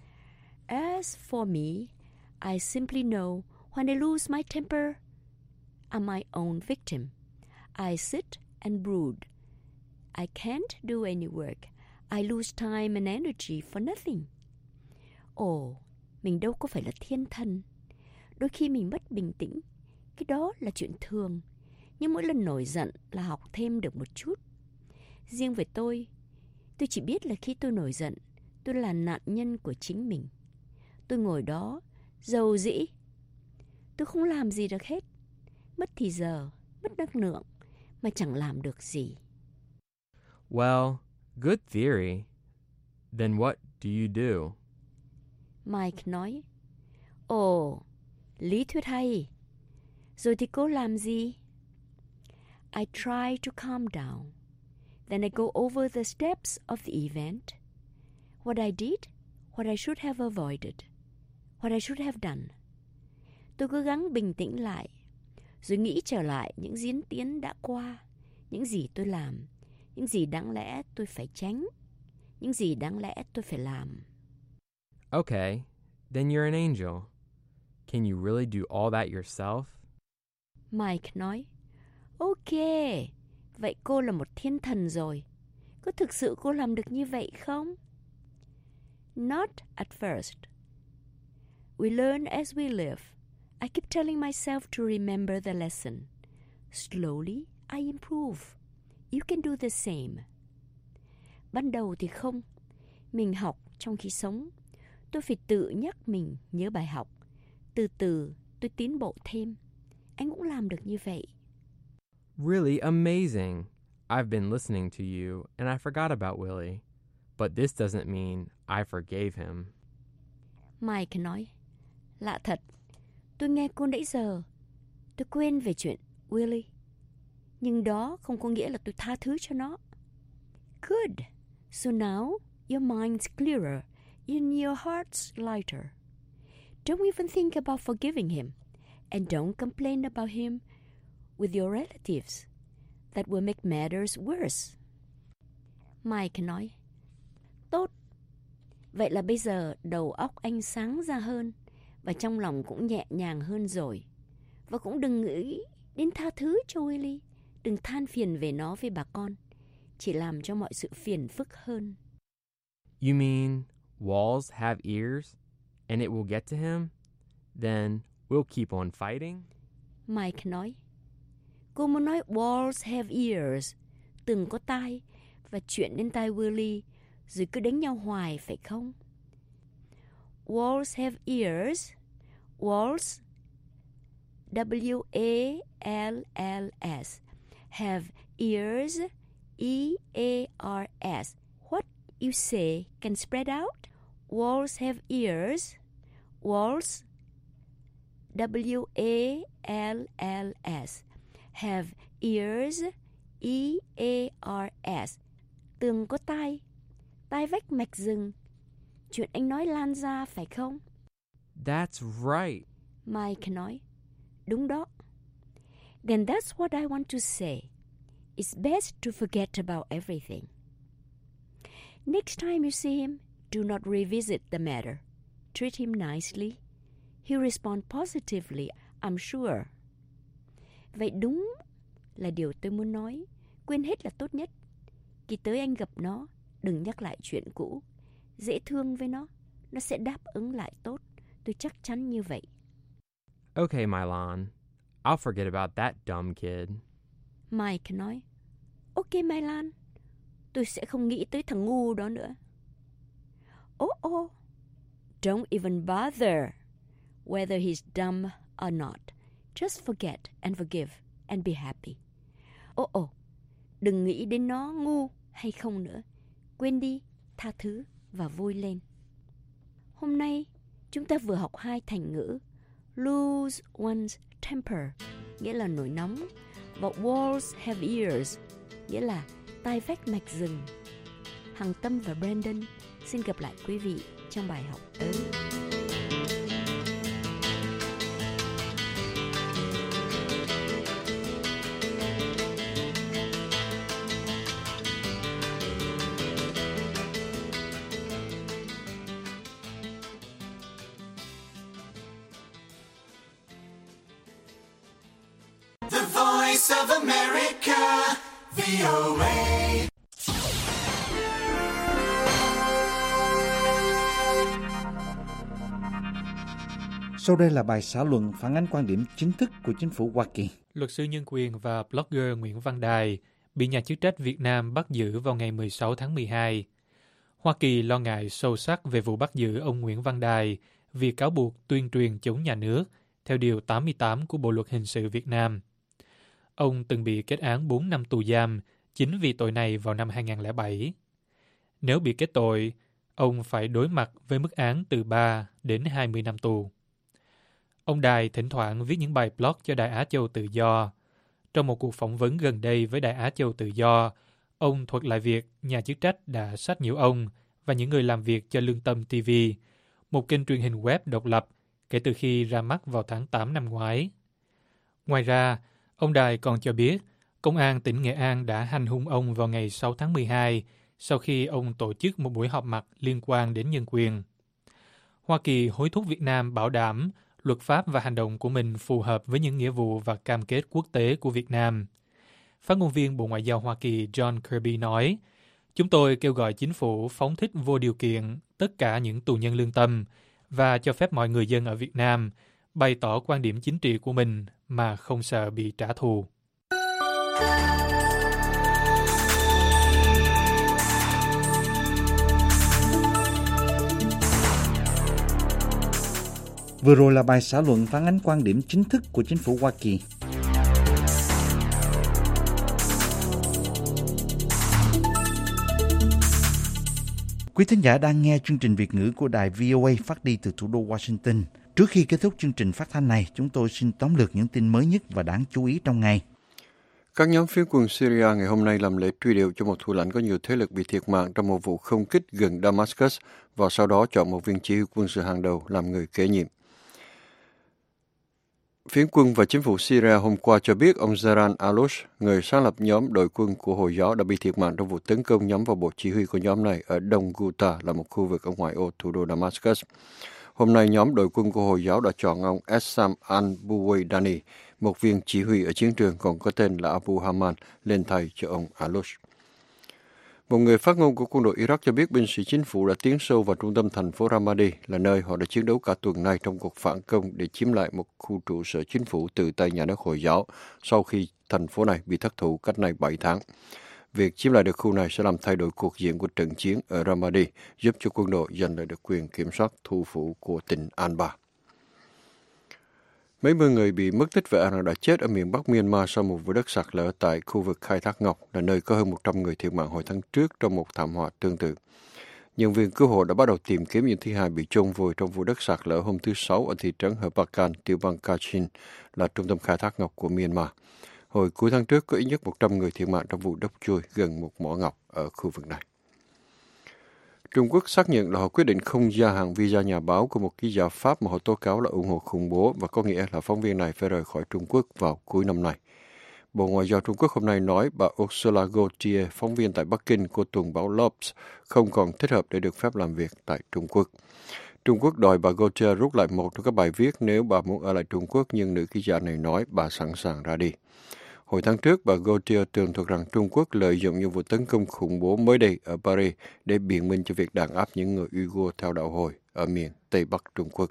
As for me, I simply know when I lose my temper, I'm my own victim. I sit and brood. I can't do any work. I lose time and energy for nothing. Ồ, mình đâu có phải là thiên thần. Đôi khi mình mất bình tĩnh. Cái đó là chuyện thường. Nhưng mỗi lần nổi giận là học thêm được một chút. Riêng về tôi, tôi chỉ biết là khi tôi nổi giận, tôi là nạn nhân của chính mình. Tôi ngồi đó, rầu rĩ. Tôi không làm gì được hết. Mất thì giờ, mất năng lượng, mà chẳng làm được gì. Well, good theory. Then what do you do? Mike nói, ồ, lý thuyết hay. Rồi thì cô làm gì? I try to calm down. Then I go over the steps of the event. What I did, what I should have avoided, what I should have done. Tôi cố gắng bình tĩnh lại, rồi nghĩ trở lại những diễn tiến đã qua, những gì tôi làm, những gì đáng lẽ tôi phải tránh, những gì đáng lẽ tôi phải làm. Okay, then you're an angel. Can you really do all that yourself? Mike nói, ok, vậy cô là một thiên thần rồi. Có thực sự cô làm được như vậy không? Not at first. We learn as we live. I keep telling myself to remember the lesson. Slowly, I improve. You can do the same. Ban đầu thì không. Mình học trong khi sống. Tôi phải tự nhắc mình nhớ bài học. Từ từ, tôi tiến bộ thêm. Anh cũng làm được như vậy. Really amazing. I've been listening to you and I forgot about Willie. But this doesn't mean I forgave him. Mike nói, lạ thật. Tôi nghe cô nãy giờ. Tôi quên về chuyện Willie. Nhưng đó không có nghĩa là tôi tha thứ cho nó. Good. So now your mind's clearer and your heart's lighter. Don't even think about forgiving him. And don't complain about him with your relatives. That will make matters worse. Mike nói, tốt. Vậy là bây giờ đầu óc anh sáng ra hơn và trong lòng cũng nhẹ nhàng hơn rồi. Và cũng đừng nghĩ đến tha thứ cho Willie. Đừng than phiền về nó với bà con. Chỉ làm cho mọi sự phiền phức hơn. You mean walls have ears and it will get to him? Then we'll keep on fighting? Mike nói, cô muốn nói walls have ears, tường có tai, và chuyện đến tai Willie, rồi cứ đánh nhau hoài phải không? Walls have ears. Walls, W A L L S, have ears, E A R S. What you say can spread out. Walls have ears. Walls, W A L L S, have ears, E A R S. Tường có tai, tai vách mạch rừng. Chuyện anh nói lan ra phải không? That's right. Mike nói, đúng đó. Then that's what I want to say. It's best to forget about everything. Next time you see him, do not revisit the matter. Treat him nicely. He'll respond positively, I'm sure. Vậy đúng là điều tôi muốn nói. Quên hết là tốt nhất. Khi tới anh gặp nó, đừng nhắc lại chuyện cũ. Dễ thương với nó, nó sẽ đáp ứng lại tốt. Tôi chắc chắn như vậy. Okay, Milan. I'll forget about that dumb kid. Mike nói, ok Milan, tôi sẽ không nghĩ tới thằng ngu đó nữa. Oh oh, don't even bother whether he's dumb or not. Just forget and forgive and be happy. Oh oh, đừng nghĩ đến nó ngu hay không nữa. Quên đi, tha thứ và vui lên. Hôm nay, chúng ta vừa học hai thành ngữ lose one's temper, nghĩa là nổi nóng, và walls have ears, nghĩa là tai vách mạch rừng. Hằng Tâm và Brandon xin gặp lại quý vị trong bài học tới. The Voice of America, V O A. Sau đây là bài xã luận phản ánh quan điểm chính thức của chính phủ Hoa Kỳ. Luật sư nhân quyền và blogger Nguyễn Văn Đài bị nhà chức trách Việt Nam bắt giữ vào ngày mười sáu tháng mười hai. Hoa Kỳ lo ngại sâu sắc về vụ bắt giữ ông Nguyễn Văn Đài vì cáo buộc tuyên truyền chống nhà nước theo Điều tám mươi tám của Bộ Luật Hình sự Việt Nam. Ông từng bị kết án bốn năm tù giam chính vì tội này vào năm hai nghìn không trăm lẻ bảy. Nếu bị kết tội, ông phải đối mặt với mức án từ ba đến hai mươi năm tù. Ông Đài thỉnh thoảng viết những bài blog cho Đài Á Châu Tự Do. Trong một cuộc phỏng vấn gần đây với Đài Á Châu Tự Do, ông thuật lại việc nhà chức trách đã sách nhiễu ông và những người làm việc cho Lương Tâm ti vi, một kênh truyền hình web độc lập kể từ khi ra mắt vào tháng tám năm ngoái. Ngoài ra, ông Đài còn cho biết Công an tỉnh Nghệ An đã hành hung ông vào ngày sáu tháng mười hai sau khi ông tổ chức một buổi họp mặt liên quan đến nhân quyền. Hoa Kỳ hối thúc Việt Nam bảo đảm luật pháp và hành động của mình phù hợp với những nghĩa vụ và cam kết quốc tế của Việt Nam. Phát ngôn viên Bộ Ngoại giao Hoa Kỳ John Kirby nói, chúng tôi kêu gọi chính phủ phóng thích vô điều kiện tất cả những tù nhân lương tâm và cho phép mọi người dân ở Việt Nam bày tỏ quan điểm chính trị của mình mà không sợ bị trả thù. Vừa rồi là bài xã luận phản ánh quan điểm chính thức của chính phủ Hoa Kỳ. Quý thính giả đang nghe chương trình Việt ngữ của đài vê o a phát đi từ thủ đô Washington. Trước khi kết thúc chương trình phát thanh này, chúng tôi xin tóm lược những tin mới nhất và đáng chú ý trong ngày. Các nhóm phiến quân Syria ngày hôm nay làm lễ truy điệu cho một thủ lãnh có nhiều thế lực bị thiệt mạng trong một vụ không kích gần Damascus và sau đó chọn một viên chỉ huy quân sự hàng đầu làm người kế nhiệm. Phiến quân và chính phủ Syria hôm qua cho biết ông Zaran Aloush, người sáng lập nhóm đội quân của Hồi giáo, đã bị thiệt mạng trong vụ tấn công nhắm vào bộ chỉ huy của nhóm này ở Đông Ghouta, là một khu vực ở ngoại ô thủ đô Damascus. Hôm nay, nhóm đội quân của Hồi giáo đã chọn ông Essam al-Buwaidani, một viên chỉ huy ở chiến trường còn có tên là Abu Haman, lên thay cho ông Aloush. Một người phát ngôn của quân đội Iraq cho biết binh sĩ chính phủ đã tiến sâu vào trung tâm thành phố Ramadi, là nơi họ đã chiến đấu cả tuần nay trong cuộc phản công để chiếm lại một khu trụ sở chính phủ từ tay nhà nước Hồi giáo sau khi thành phố này bị thất thủ cách nay bảy tháng. Việc chiếm lại được khu này sẽ làm thay đổi cuộc diện của trận chiến ở Ramadi, giúp cho quân đội giành lại được quyền kiểm soát thủ phủ của tỉnh Anbar. Mấy mươi người bị mất tích và đã chết ở miền Bắc Myanmar sau một vụ đất sạt lở tại khu vực khai thác ngọc, là nơi có hơn một trăm người thiệt mạng hồi tháng trước trong một thảm họa tương tự. Nhân viên cứu hộ đã bắt đầu tìm kiếm những thi hài bị chôn vùi trong vụ đất sạt lở hôm thứ Sáu ở thị trấn Herpakan, tiểu bang Kachin, là trung tâm khai thác ngọc của Myanmar. Hồi cuối tháng trước, có ít nhất một trăm người thiệt mạng trong vụ đất trôi gần một mỏ ngọc ở khu vực này. Trung Quốc xác nhận là họ quyết định không gia hạn visa nhà báo của một ký giả Pháp mà họ tố cáo là ủng hộ khủng bố, và có nghĩa là phóng viên này phải rời khỏi Trung Quốc vào cuối năm nay. Bộ Ngoại giao Trung Quốc hôm nay nói bà Ursula Gauthier, phóng viên tại Bắc Kinh của tuần báo Lobs, không còn thích hợp để được phép làm việc tại Trung Quốc. Trung Quốc đòi bà Gauthier rút lại một trong các bài viết nếu bà muốn ở lại Trung Quốc, nhưng nữ ký giả này nói bà sẵn sàng ra đi. Hồi tháng trước, bà Gauthier tường thuật rằng Trung Quốc lợi dụng những vụ tấn công khủng bố mới đây ở Paris để biện minh cho việc đàn áp những người Uyghur theo đạo Hồi ở miền Tây Bắc Trung Quốc.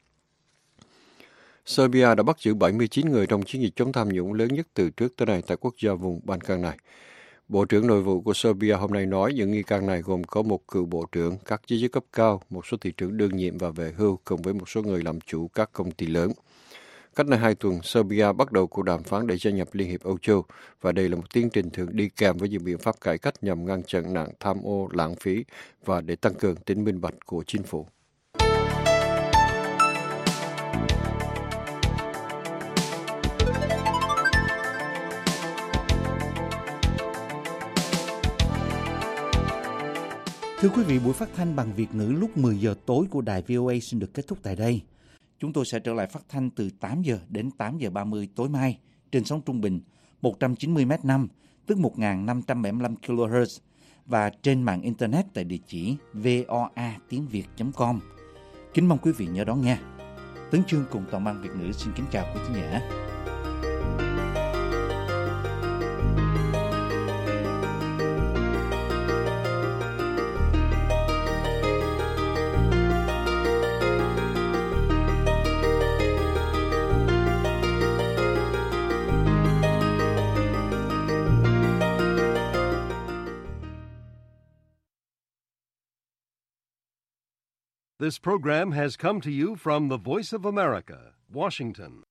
Serbia đã bắt giữ bảy mươi chín người trong chiến dịch chống tham nhũng lớn nhất từ trước tới nay tại quốc gia vùng Balkan này. Bộ trưởng Nội vụ của Serbia hôm nay nói những nghi can này gồm có một cựu bộ trưởng, các giới chức cấp cao, một số thị trưởng đương nhiệm và về hưu, cùng với một số người làm chủ các công ty lớn. Cách đây hai tuần, Serbia bắt đầu cuộc đàm phán để gia nhập Liên hiệp Âu Châu, và đây là một tiến trình thường đi kèm với những biện pháp cải cách nhằm ngăn chặn nạn tham ô, lãng phí và để tăng cường tính minh bạch của chính phủ. Thưa quý vị, buổi phát thanh bằng Việt ngữ lúc mười giờ tối của đài vê o a xin được kết thúc tại đây. Chúng tôi sẽ trở lại phát thanh từ tám giờ đến tám giờ ba mươi tối mai trên sóng trung bình một trăm chín mươi mét năm, tức một nghìn năm trăm bảy mươi lăm ki lô héc, và trên mạng Internet tại địa chỉ voa tiếng việt chấm com. Kính mong quý vị nhớ đón nghe. Tấn Chương cùng toàn ban Việt ngữ xin kính chào quý khán giả. This program has come to you from the Voice of America, Washington.